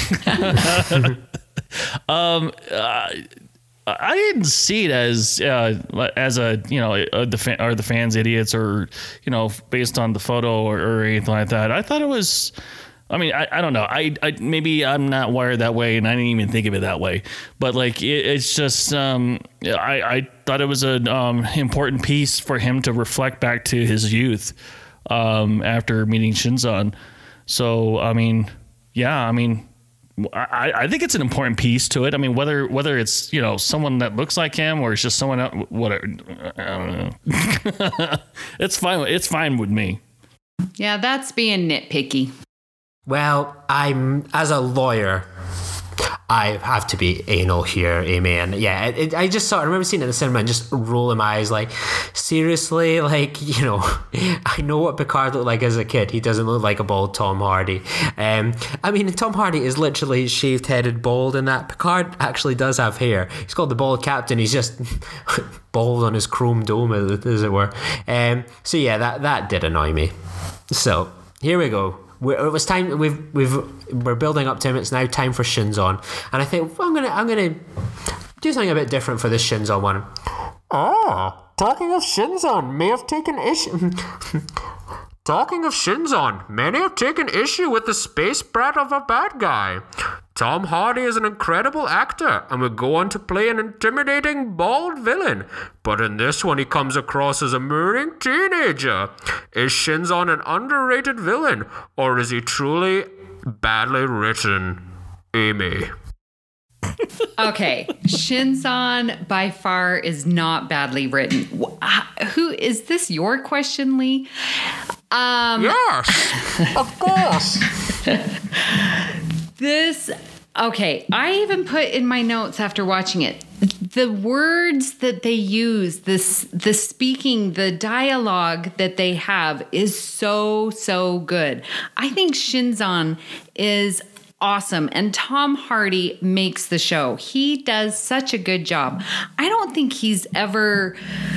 A: um, uh, I didn't see it as uh, as a you know a, the fan, are the fans idiots or you know based on the photo or, or anything like that. I thought it was. I mean, I, I don't know. I, I maybe I'm not wired that way, and I didn't even think of it that way. But like, it, it's just um, I I thought it was an um, important piece for him to reflect back to his youth um, after meeting Shinzon. So, I mean, yeah, I mean, I, I think it's an important piece to it. I mean, whether whether it's, you know, someone that looks like him or it's just someone else, whatever, I don't know. It's fine. It's fine with me.
C: Yeah, that's being nitpicky.
B: Well, I'm, as a lawyer, I have to be anal here, Amy. And yeah, it, it, I just saw, I remember seeing it in the cinema and just rolling my eyes like, seriously? Like, you know, I know what Picard looked like as a kid. He doesn't look like a bald Tom Hardy. Um, I mean, Tom Hardy is literally shaved-headed bald in that. Picard actually does have hair. He's called the Bald Captain. He's just bald on his chrome dome, as it were. Um, so yeah, that, that did annoy me. So, here we go. We're, it was time. We've we've we're building up to him. It's now time for Shinzon, and I think well, I'm gonna I'm gonna do something a bit different for this Shinzon one. Ah, talking of Shinzon, may have taken issue. Talking of Shinzon, many have taken issue with the space brat of a bad guy. Tom Hardy is an incredible actor and would go on to play an intimidating bald villain, but in this one he comes across as a murring teenager. Is Shinzon an underrated villain, or is he truly badly written? Amy.
C: Okay, Shinzon by far is not badly written. Who is this? Your question, Lee? Um,
B: yes, of course.
C: This, okay, I even put in my notes after watching it, the words that they use, this, the speaking, the dialogue that they have is so, so good. I think Shinzon is awesome, and Tom Hardy makes the show. He does such a good job. I don't think he's ever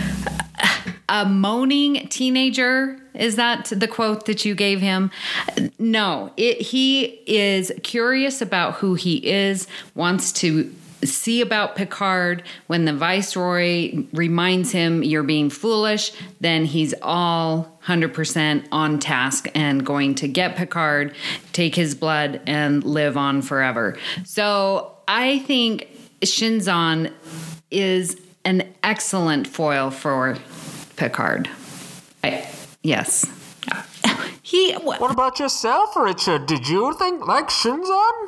C: a moaning teenager. Is that the quote that you gave him? No, it, he is curious about who he is, wants to see about Picard. When the Viceroy reminds him you're being foolish, then he's all one hundred percent on task and going to get Picard, take his blood, and live on forever. So I think Shinzon is an excellent foil for Picard. I, yes. He. What?
B: What about yourself, Richard? Did you think like Shinzon?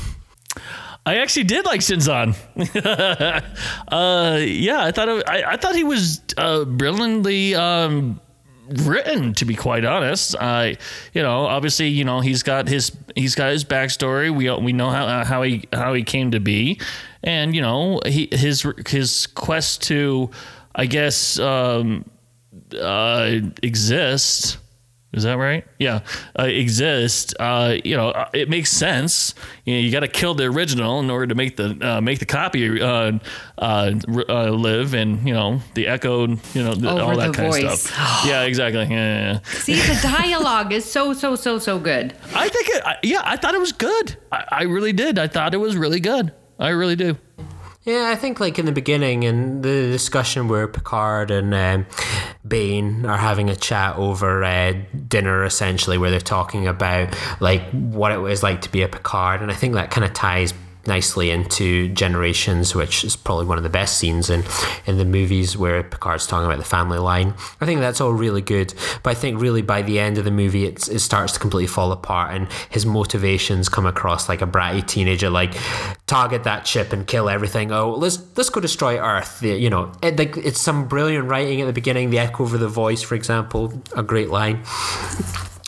A: I actually did like Shinzon. uh, yeah, I thought it, I, I thought he was uh, brilliantly um, written. To be quite honest, I, you know, obviously, you know, he's got his he's got his backstory. We we know how uh, how he how he came to be, and you know, he his his quest to, I guess, um, uh, exist. Is that right? Yeah, uh, exist. Uh, you know, it makes sense. You know, you got to kill the original in order to make the uh, make the copy uh, uh, uh, live, and you know, the echo, you know, the, all that kind voice. Of stuff. Yeah, exactly. Yeah, yeah, yeah.
C: See, the dialogue is so so so so good.
A: I think, it, I, yeah, I thought it was good. I, I really did. I thought it was really good. I really do.
B: Yeah, I think like in the beginning, in the discussion where Picard and um, Bane are having a chat over uh, dinner, essentially, where they're talking about like what it was like to be a Picard, and I think that kind of ties nicely into Generations, which is probably one of the best scenes in, in the movies where Picard's talking about the family line. I think that's all really good, but I think really by the end of the movie it's, it starts to completely fall apart, and his motivations come across like a bratty teenager, like target that ship and kill everything. Oh, let's let's go destroy Earth. The, you know, it, like, it's some brilliant writing at the beginning. The echo over the voice, for example, a great line.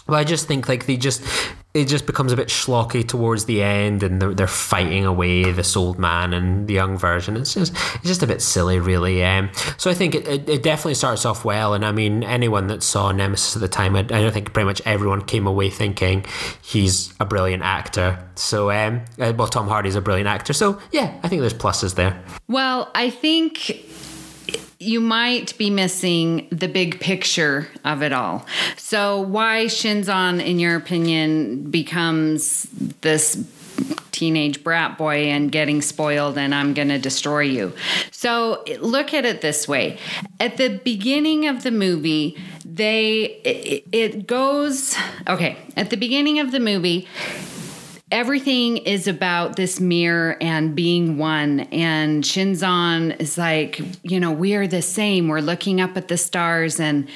B: Well, I just think like they just it just becomes a bit schlocky towards the end, and they're, they're fighting away this old man and the young version. It's just it's just a bit silly, really. Um, so I think it, it, it definitely starts off well, and I mean anyone that saw Nemesis at the time, I, I think pretty much everyone came away thinking he's a brilliant actor. So um, well, Tom Hardy's a brilliant actor. So yeah, I think there's pluses there.
C: Well, I think you might be missing the big picture of it all. So why Shinzon, in your opinion, becomes this teenage brat boy and getting spoiled and I'm going to destroy you. So look at it this way. At the beginning of the movie, they, it, it goes, okay, at the beginning of the movie, everything is about this mirror and being one. And Shinzon is like, you know, we are the same. We're looking up at the stars. And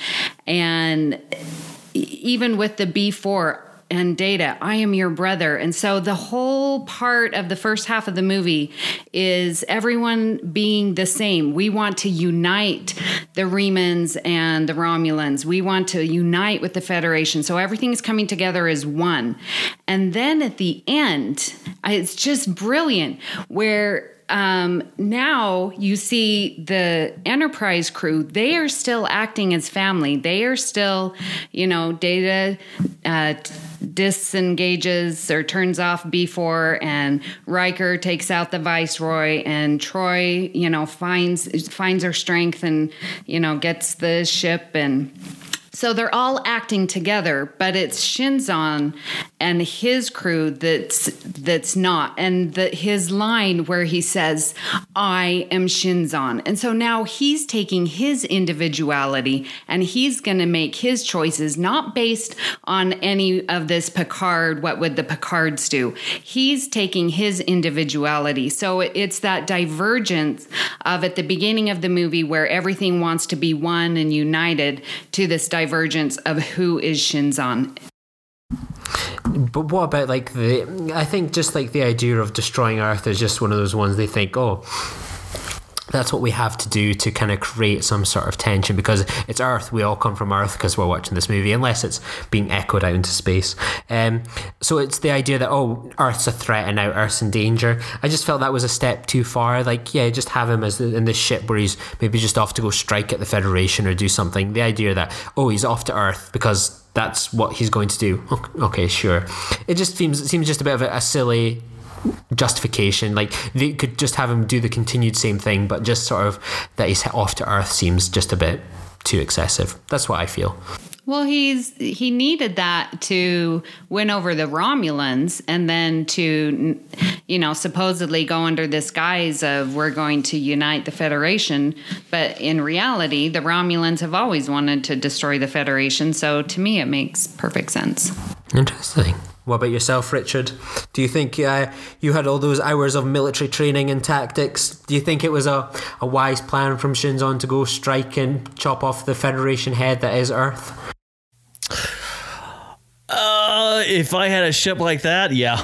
C: and even with the B four and Data, I am your brother. And so the whole part of the first half of the movie is everyone being the same. We want to unite the Remans and the Romulans. We want to unite with the Federation. So everything is coming together as one. And then at the end, it's just brilliant where Um, now you see the Enterprise crew, they are still acting as family. They are still, you know, Data uh, disengages or turns off B four, and Riker takes out the Viceroy, and Troy, you know, finds finds her strength and, you know, gets the ship. And so they're all acting together, but it's Shinzon and his crew that's that's not. And the, his line where he says, I am Shinzon. And so now he's taking his individuality and he's going to make his choices, not based on any of this Picard, what would the Picards do? He's taking his individuality. So it's that divergence of at the beginning of the movie where everything wants to be one and united to this divergence of who is Shinzon.
B: But what about like the I think just like the idea of destroying Earth is just one of those ones they think, oh, that's what we have to do to kind of create some sort of tension because it's Earth. We all come from Earth because we're watching this movie, unless it's being echoed out into space. Um, so it's the idea that, oh, Earth's a threat and now Earth's in danger. I just felt that was a step too far. Like, yeah, just have him as the, in this ship where he's maybe just off to go strike at the Federation or do something. The idea that, oh, he's off to Earth because that's what he's going to do. Okay, sure. It just seems, it seems just a bit of a, a silly justification. Like they could just have him do the continued same thing, but just sort of that he's off to Earth seems just a bit too excessive. That's what I feel.
C: Well, he's he needed that to win over the Romulans, and then to, you know, supposedly go under this guise of we're going to unite the Federation. But in reality, the Romulans have always wanted to destroy the Federation. So to me, it makes perfect sense.
B: Interesting. What about yourself, Richard? Do you think uh, you had all those hours of military training and tactics? Do you think it was a, a wise plan from Shinzon to go strike and chop off the Federation head that is Earth?
A: Uh, if I had a ship like that, yeah.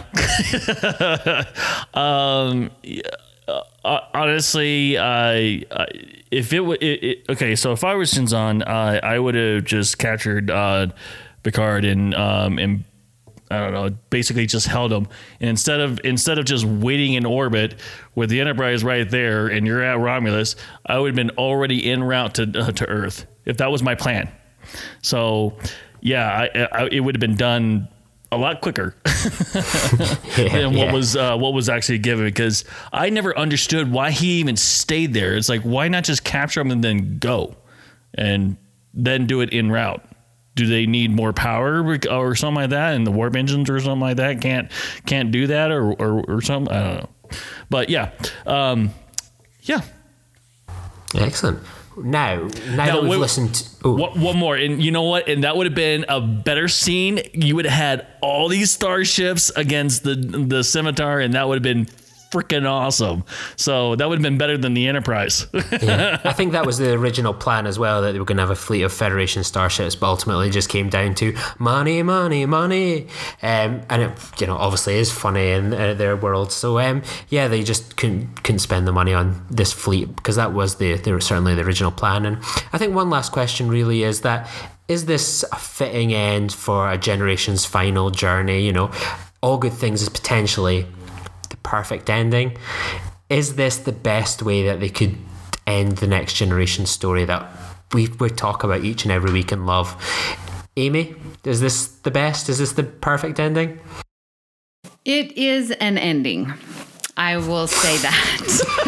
A: um, uh, honestly, I, I if it would, okay, so if I was Shinzon, uh, I would have just captured uh, Picard and um and. I don't know, basically just held them. And instead of instead of just waiting in orbit with the Enterprise right there and you're at Romulus, I would have been already en route to uh, to Earth if that was my plan. So, yeah, I, I, it would have been done a lot quicker
B: yeah,
A: than what
B: yeah.
A: was uh, what was actually given, because I never understood why he even stayed there. It's like, why not just capture him and then go and then do it en route? Do they need more power or something like that? And the warp engines or something like that can't can't do that or or, or something? I don't know. But yeah, um, yeah.
B: Excellent. Now, now,
A: now
B: that we've
A: wait,
B: listened to... Oh.
A: One, one more. And you know what? And that would have been a better scene. You would have had all these starships against the, the Scimitar, and that would have been freaking awesome. So that would have been better than the Enterprise.
B: Yeah. I think that was the original plan as well, that they were going to have a fleet of Federation starships, but ultimately it just came down to money, money, money. Um, and it, you know, obviously is funny in uh, their world. So um, yeah, they just couldn't couldn't spend the money on this fleet because that was the, the certainly the original plan. And I think one last question really is that is this a fitting end for a generation's final journey? You know, All Good Things is potentially the perfect ending. Is this the best way that they could end the Next Generation story that we we talk about each and every week and love? Amy, is this the best? Is this the perfect ending?
C: It is an ending. I will say that.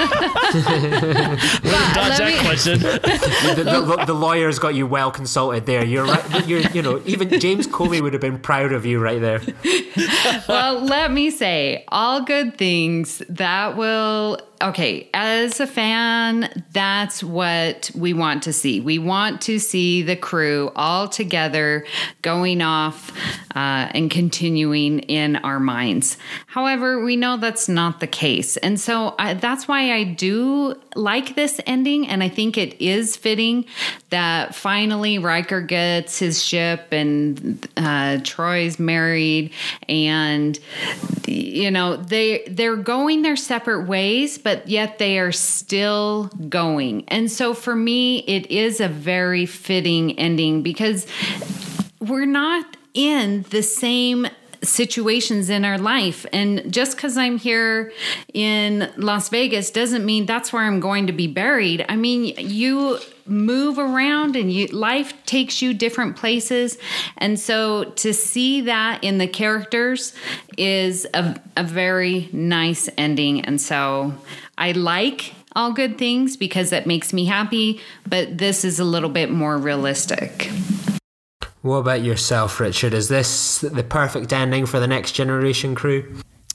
A: Dodge that
C: me,
A: question.
B: the, the, the lawyer's got you well consulted there. You're right. You're, you know, even James Comey would have been proud of you right there.
C: Well, let me say, All Good Things, that will... Okay, as a fan, that's what we want to see. We want to see the crew all together going off uh, and continuing in our minds. However, we know that's not the case. And so I, that's why I do like this ending. And I think it is fitting that finally Riker gets his ship and uh, Troy's married. And, you know, they, they're going their separate ways, but yet they are still going. And so for me, it is a very fitting ending because we're not in the same situations in our life. And just because I'm here in Las Vegas doesn't mean that's where I'm going to be buried. I mean, you move around and you life takes you different places. And so to see that in the characters is a, a very nice ending. And so I like All Good Things because that makes me happy, but this is a little bit more realistic.
B: What about yourself, Richard? Is this the perfect ending for the Next Generation crew?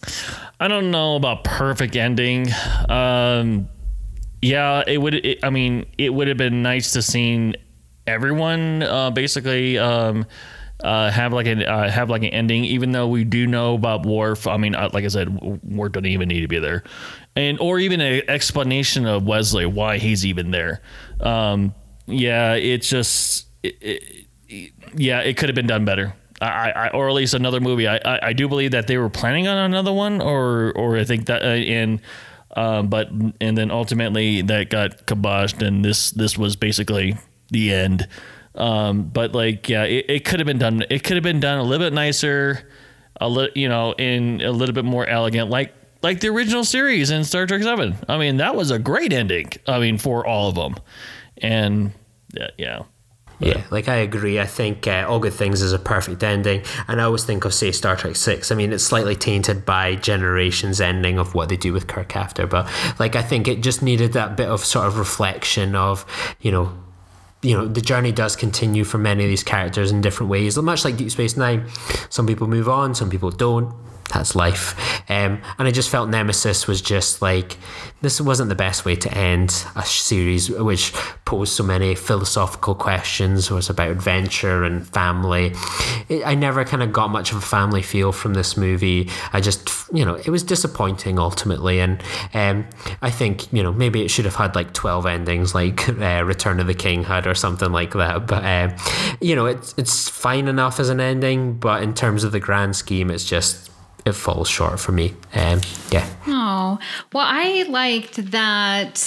A: I don't know about perfect ending. Um, yeah, it would. It, I mean, it would have been nice to see everyone uh, basically um, uh, have like an uh, have like an ending. Even though we do know about Worf. I mean, uh, like I said, Worf doesn't even need to be there, and or even an explanation of Wesley why he's even there. Um, yeah, it's just. It, it, yeah, it could have been done better. I, I, or at least another movie. I, I, I do believe that they were planning on another one, or, or I think that, uh, and, um, but, and then ultimately that got kiboshed, and this, this was basically the end. Um, but like, yeah, it, it could have been done. It could have been done a little bit nicer, a little, you know, in a little bit more elegant, like, like the original series in Star Trek seven. I mean, that was a great ending. I mean, for all of them, and yeah, yeah.
B: Yeah, like I agree. I think uh, All Good Things is a perfect ending. And I always think of, say, Star Trek six. I mean, it's slightly tainted by Generations ending of what they do with Kirk after. But, like, I think it just needed that bit of sort of reflection of, you know, you know, the journey does continue for many of these characters in different ways. Much like Deep Space Nine. Some people move on, some people don't. That's life. Um, and I just felt Nemesis was just like, this wasn't the best way to end a series which posed so many philosophical questions. It was about adventure and family. It, I never kind of got much of a family feel from this movie. I just, you know, it was disappointing ultimately. And um, I think, you know, maybe it should have had like twelve endings like uh, Return of the King had or something like that. But, uh, you know, it's, it's fine enough as an ending. But in terms of the grand scheme, it's just... it falls short for me. Um, yeah.
C: Oh, well, I liked that.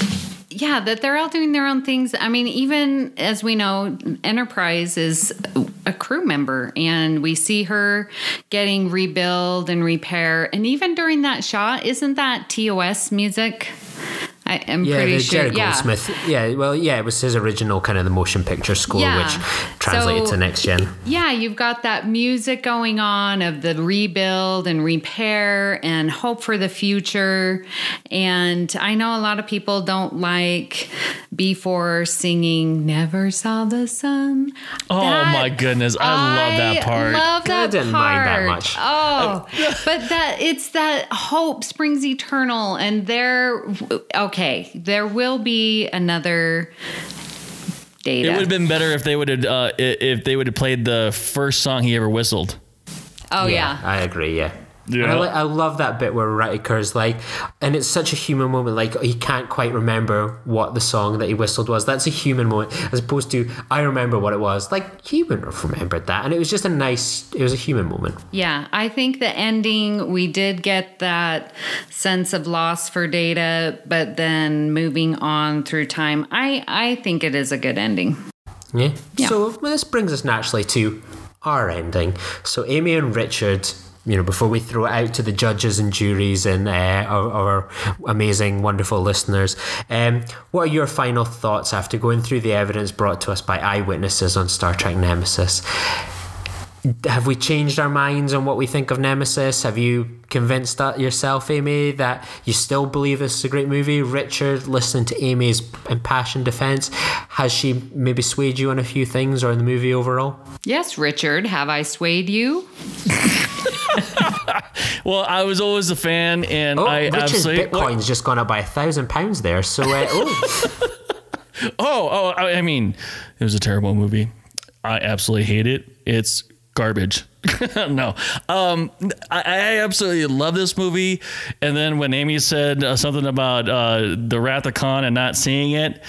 C: Yeah, that they're all doing their own things. I mean, even as we know, Enterprise is a crew member, and we see her getting rebuild and repair. And even during that shot, isn't that T O S music? I am
B: yeah,
C: pretty
B: the
C: sure.
B: Jerry
C: Yeah,
B: Goldsmith. Yeah, well, yeah, it was his original kind of the motion picture score,
C: Yeah.
B: which translated
C: So-
B: to Next Gen.
C: Yeah, you've got that music going on of the rebuild and repair and hope for the future. And I know a lot of people don't like B four singing "Never Saw the Sun."
A: Oh
C: That-
A: my goodness, I, love that part.
C: I love that
B: I didn't
C: part.
B: mind that much.
C: Oh, but that it's that hope springs eternal, and there. Okay, there will be another. Data.
A: It would have been better if they would have uh, i- if they would have played the first song he ever whistled.
C: Oh yeah.
B: I agree, yeah.
A: Yeah.
B: And I, li- I love that bit where Riker's like, and it's such a human moment, like he can't quite remember what the song that he whistled was. That's a human moment, as opposed to, I remember what it was. Like, he wouldn't have remembered that. And it was just a nice, it was a human moment.
C: Yeah, I think the ending, we did get that sense of loss for Data, but then moving on through time, I, I think it is a good ending.
B: Yeah.
C: Yeah.
B: So well, this brings us naturally to our ending. So Amy and Richard, you know, before we throw it out to the judges and juries and uh, our, our amazing, wonderful listeners, um, what are your final thoughts after going through the evidence brought to us by eyewitnesses on Star Trek Nemesis? Have we changed our minds on what we think of Nemesis? Have you convinced that yourself, Amy, that you still believe this is a great movie? Richard, listening to Amy's impassioned defense, has she maybe swayed you on a few things or in the movie overall?
C: Yes, Richard, have I swayed you?
A: Well, I was always a fan, and
B: Oh,
A: I
B: Richard's
A: absolutely.
B: Bitcoin's just gone up by a thousand pounds there. So, uh, oh,
A: Oh, oh, I I mean, it was a terrible movie. I absolutely hate it. It's garbage. No, um, I, I absolutely love this movie. And then when Amy said uh, something about uh, the Wrath of Khan and not seeing it,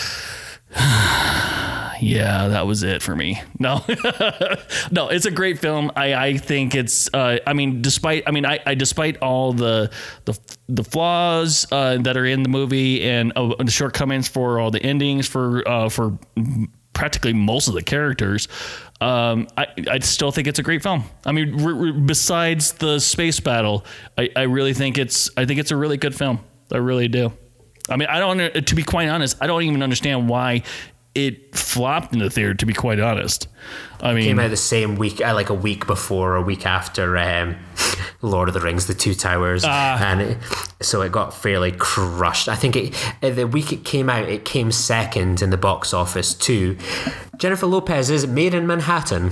A: yeah, that was it for me. No, no, it's a great film. I, I think it's, uh, I mean, despite, I mean, I, I despite all the, the, the flaws, uh, that are in the movie and uh, the shortcomings for all the endings for, uh, for practically most of the characters. Um, I, I still think it's a great film. I mean, r- r- besides the space battle, I, I really think it's, I think it's a really good film. I really do. I mean, I don't, to be quite honest, I don't even understand why it flopped in the theater, to be quite honest. I mean,
B: came out the same week, uh, like a week before, or a week after um, Lord of the Rings, The Two Towers,
A: uh,
B: and it, so it got fairly crushed. I think it, uh, the week it came out, it came second in the box office to Jennifer Lopez's Made in Manhattan.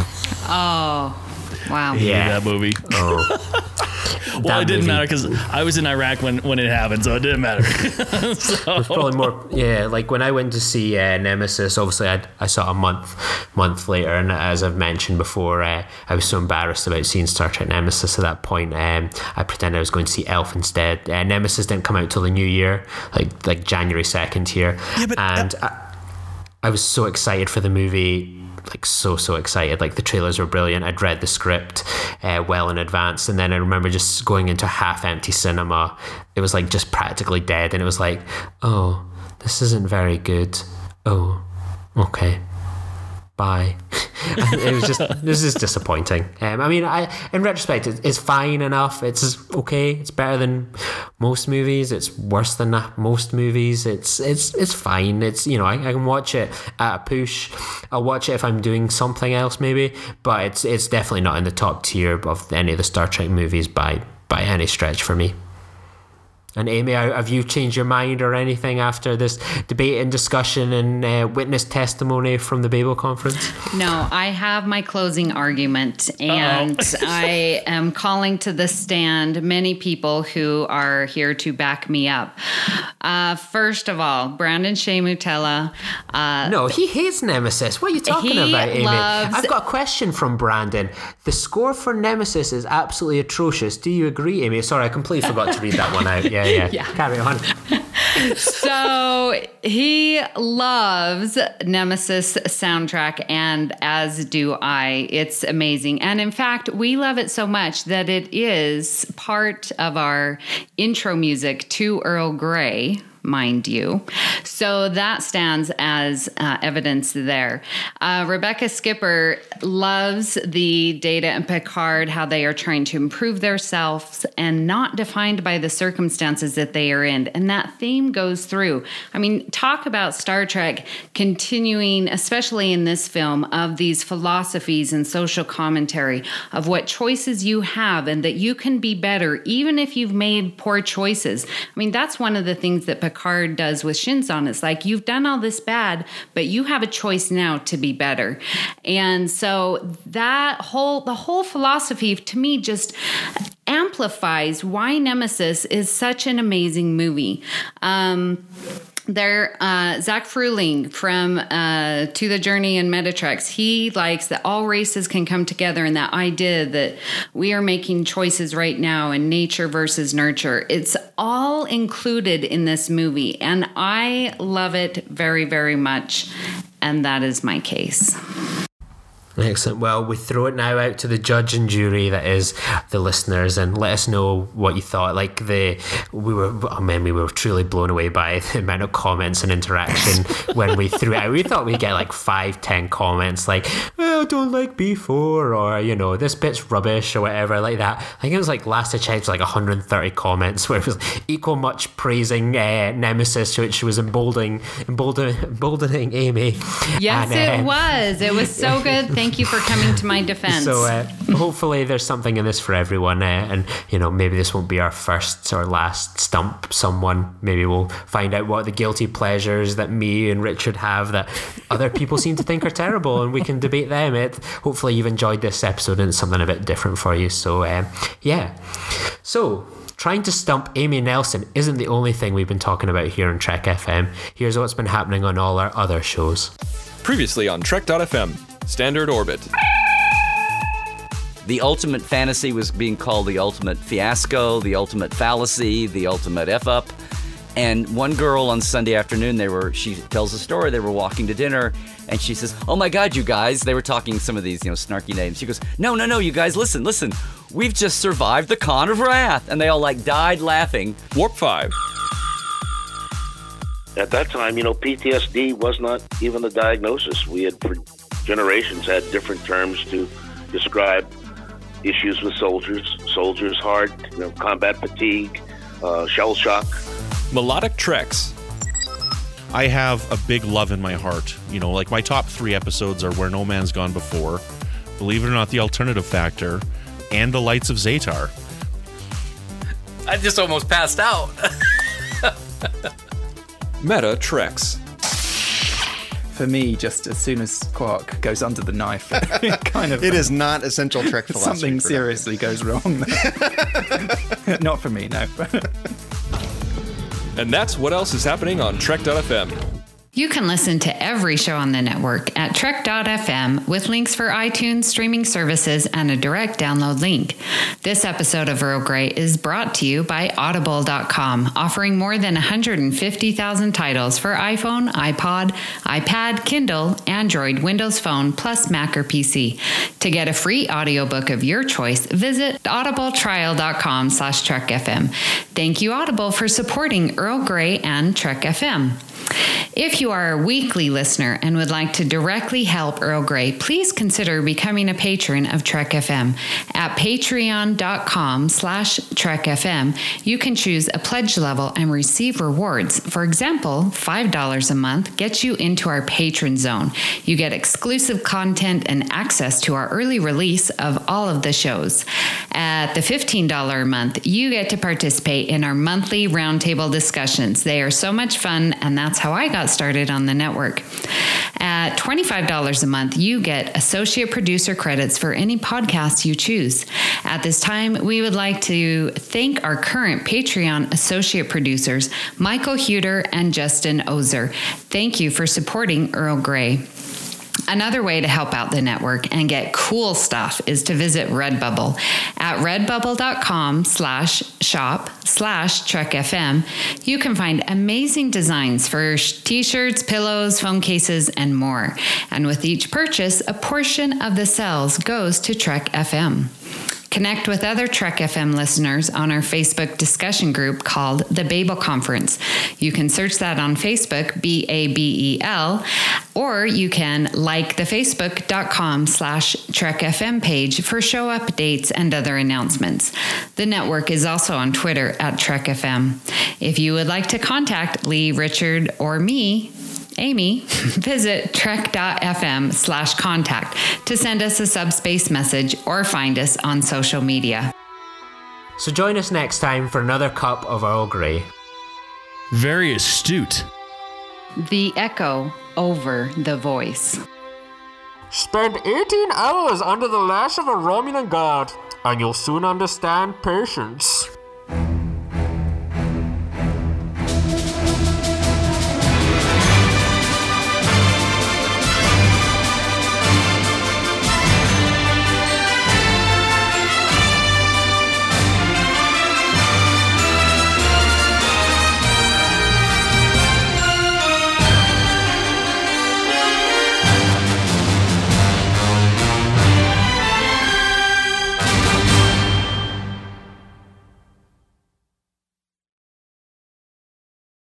C: Oh, wow.
B: Yeah,
A: that movie.
B: Oh.
A: Well,
B: That
A: it didn't
B: movie.
A: matter because I was in Iraq when, when it happened, so it didn't matter. So-
B: It's probably more, yeah. Like when I went to see uh, Nemesis, obviously I I saw it a month month later, and as I've mentioned before, uh, I was so embarrassed about seeing Star Trek Nemesis at that point. Um, I pretended I was going to see Elf instead. Uh, Nemesis didn't come out till the new year, like like January second here,
A: Yeah, but,
B: and I, I was so excited for the movie. Like so so excited. Like the trailers were brilliant. I'd read the script uh, well in advance, and then I remember just going into half empty cinema. It was like just practically dead, and it was like, oh, this isn't very good. Oh, okay, bye. It was just, this is disappointing. Um, I mean, I in retrospect, it, it's fine enough. It's okay. It's better than most movies. It's worse than most movies. It's it's it's fine. It's, you know, I, I can watch it at a push. I'll watch it if I'm doing something else, maybe. But it's it's definitely not in the top tier of any of the Star Trek movies by by any stretch for me. And Amy, have you changed your mind or anything after this debate and discussion and uh, witness testimony from the Babel Conference?
C: No, I have my closing argument, and I am calling to the stand many people who are here to back me up. Uh, first of all, Brandon Shea Mutella. Uh,
B: No, he hates Nemesis. What are you talking
C: He
B: about, Amy?
C: loves-
B: I've got a question from Brandon. The score for Nemesis is absolutely atrocious. Do you agree, Amy? Sorry, I completely forgot to read that one out. Yeah, yeah.
C: Yeah.
B: Carry on.
C: So he loves Nemesis soundtrack, and as do I. It's amazing. And in fact, we love it so much that it is part of our intro music to Earl Grey, mind you. So that stands as uh, evidence there. Uh, Rebecca Skipper loves the Data and Picard, how they are trying to improve themselves and not defined by the circumstances that they are in. And that theme goes through. I mean, talk about Star Trek continuing, especially in this film, of these philosophies and social commentary of what choices you have and that you can be better even if you've made poor choices. I mean, that's one of the things that Picard does with Shinzon. It's like, you've done all this bad, but you have a choice now to be better. And so that whole, the whole philosophy to me just amplifies why Nemesis is such an amazing movie. Um, There, uh, Zach Fruling from uh, To the Journey and Metatrex, he likes that all races can come together, and that idea that we are making choices right now in nature versus nurture. It's all included in this movie, and I love it very, very much, and that is my case.
B: Excellent. Well, we throw it now out to the judge and jury, that is the listeners, and let us know what you thought. Like the, we were, I mean, we were truly blown away by the amount of comments and interaction when we threw it out. We thought we'd get like five, ten comments, like, well, I don't like B four, or you know, this bit's rubbish, or whatever, like that. I think it was like last I checked, like one hundred thirty comments, where it was equal much praising uh, Nemesis, which was emboldening, emboldening, emboldening Amy.
C: Yes, and, uh, it was. It was so good. Thank you for coming to my defense.
B: So uh, hopefully there's something in this for everyone, uh, and you know, maybe this won't be our first or last stump someone. Maybe we'll find out what the guilty pleasures that me and Richard have that other people seem to think are terrible, and we can debate them. It. Hopefully you've enjoyed this episode and it's something a bit different for you. So uh, yeah. So trying to stump Amy Nelson isn't the only thing we've been talking about here on Trek F M. Here's what's been happening on all our other shows.
E: Previously on Trek dot F M, Standard Orbit.
F: The ultimate fantasy was being called the ultimate fiasco, the ultimate fallacy, the ultimate F-up. And one girl on Sunday afternoon, they were, she tells a story, they were walking to dinner, and she says, oh my God, you guys, they were talking some of these, you know, snarky names. She goes, no, no, no, you guys, listen, listen. We've just survived the Con of Wrath. And they all like died laughing.
E: Warp five.
G: At that time, you know, P T S D was not even the diagnosis. We had, for generations, had different terms to describe issues with soldiers, soldiers' heart, you know, combat fatigue, uh, shell shock.
E: Melodic Treks.
H: I have a big love in my heart. You know, like my top three episodes are Where No Man's Gone Before, Believe It or Not, The Alternative Factor, and The Lights of Zatar.
F: I just almost passed out.
E: Meta Treks.
I: For me, just as soon as Quark goes under the knife, it kind of
J: it is not essential Trek philosophy.
I: Something seriously goes wrong. Not for me, no.
E: And that's what else is happening on Trek dot F M.
C: You can listen to every show on the network at Trek dot F M with links for iTunes, streaming services, and a direct download link. This episode of Earl Grey is brought to you by Audible dot com, offering more than one hundred fifty thousand titles for iPhone, iPod, iPad, Kindle, Android, Windows Phone, plus Mac or P C. To get a free audiobook of your choice, visit audibletrial dot com slash Trek F M. Thank you, Audible, for supporting Earl Grey and Trek F M. If you are a weekly listener and would like to directly help Earl Grey, please consider becoming a patron of Trek F M. At patreon dot com slash Trek F M, you can choose a pledge level and receive rewards. For example, five dollars a month gets you into our patron zone. You get exclusive content and access to our early release of all of the shows. At the fifteen dollars a month, you get to participate in our monthly roundtable discussions. They are so much fun, and that's how I got started on the network. At twenty-five dollars a month, you get associate producer credits for any podcast you choose. At this time, we would like to thank our current Patreon associate producers, Michael Huter and Justin Ozer. Thank you for supporting Earl Grey. Another way to help out the network and get cool stuff is to visit Redbubble. At redbubble dot com slash shop slash Trek F M, you can find amazing designs for t-shirts, pillows, phone cases, and more. And with each purchase, a portion of the sales goes to Trek F M. Connect with other Trek F M listeners on our Facebook discussion group called The Babel Conference. You can search that on Facebook, B A B E L, or you can like the facebook dot com slash Trek F M page for show updates and other announcements. The network is also on Twitter at Trek F M. If you would like to contact Lee, Richard, or me, Amy, visit trek dot f m slash contact to send us a subspace message or find us on social media.
B: So join us next time for another cup of Earl Grey.
A: Very astute.
C: The echo over the voice.
B: Spend eighteen hours under the lash of a Romulan guard, and you'll soon understand patience.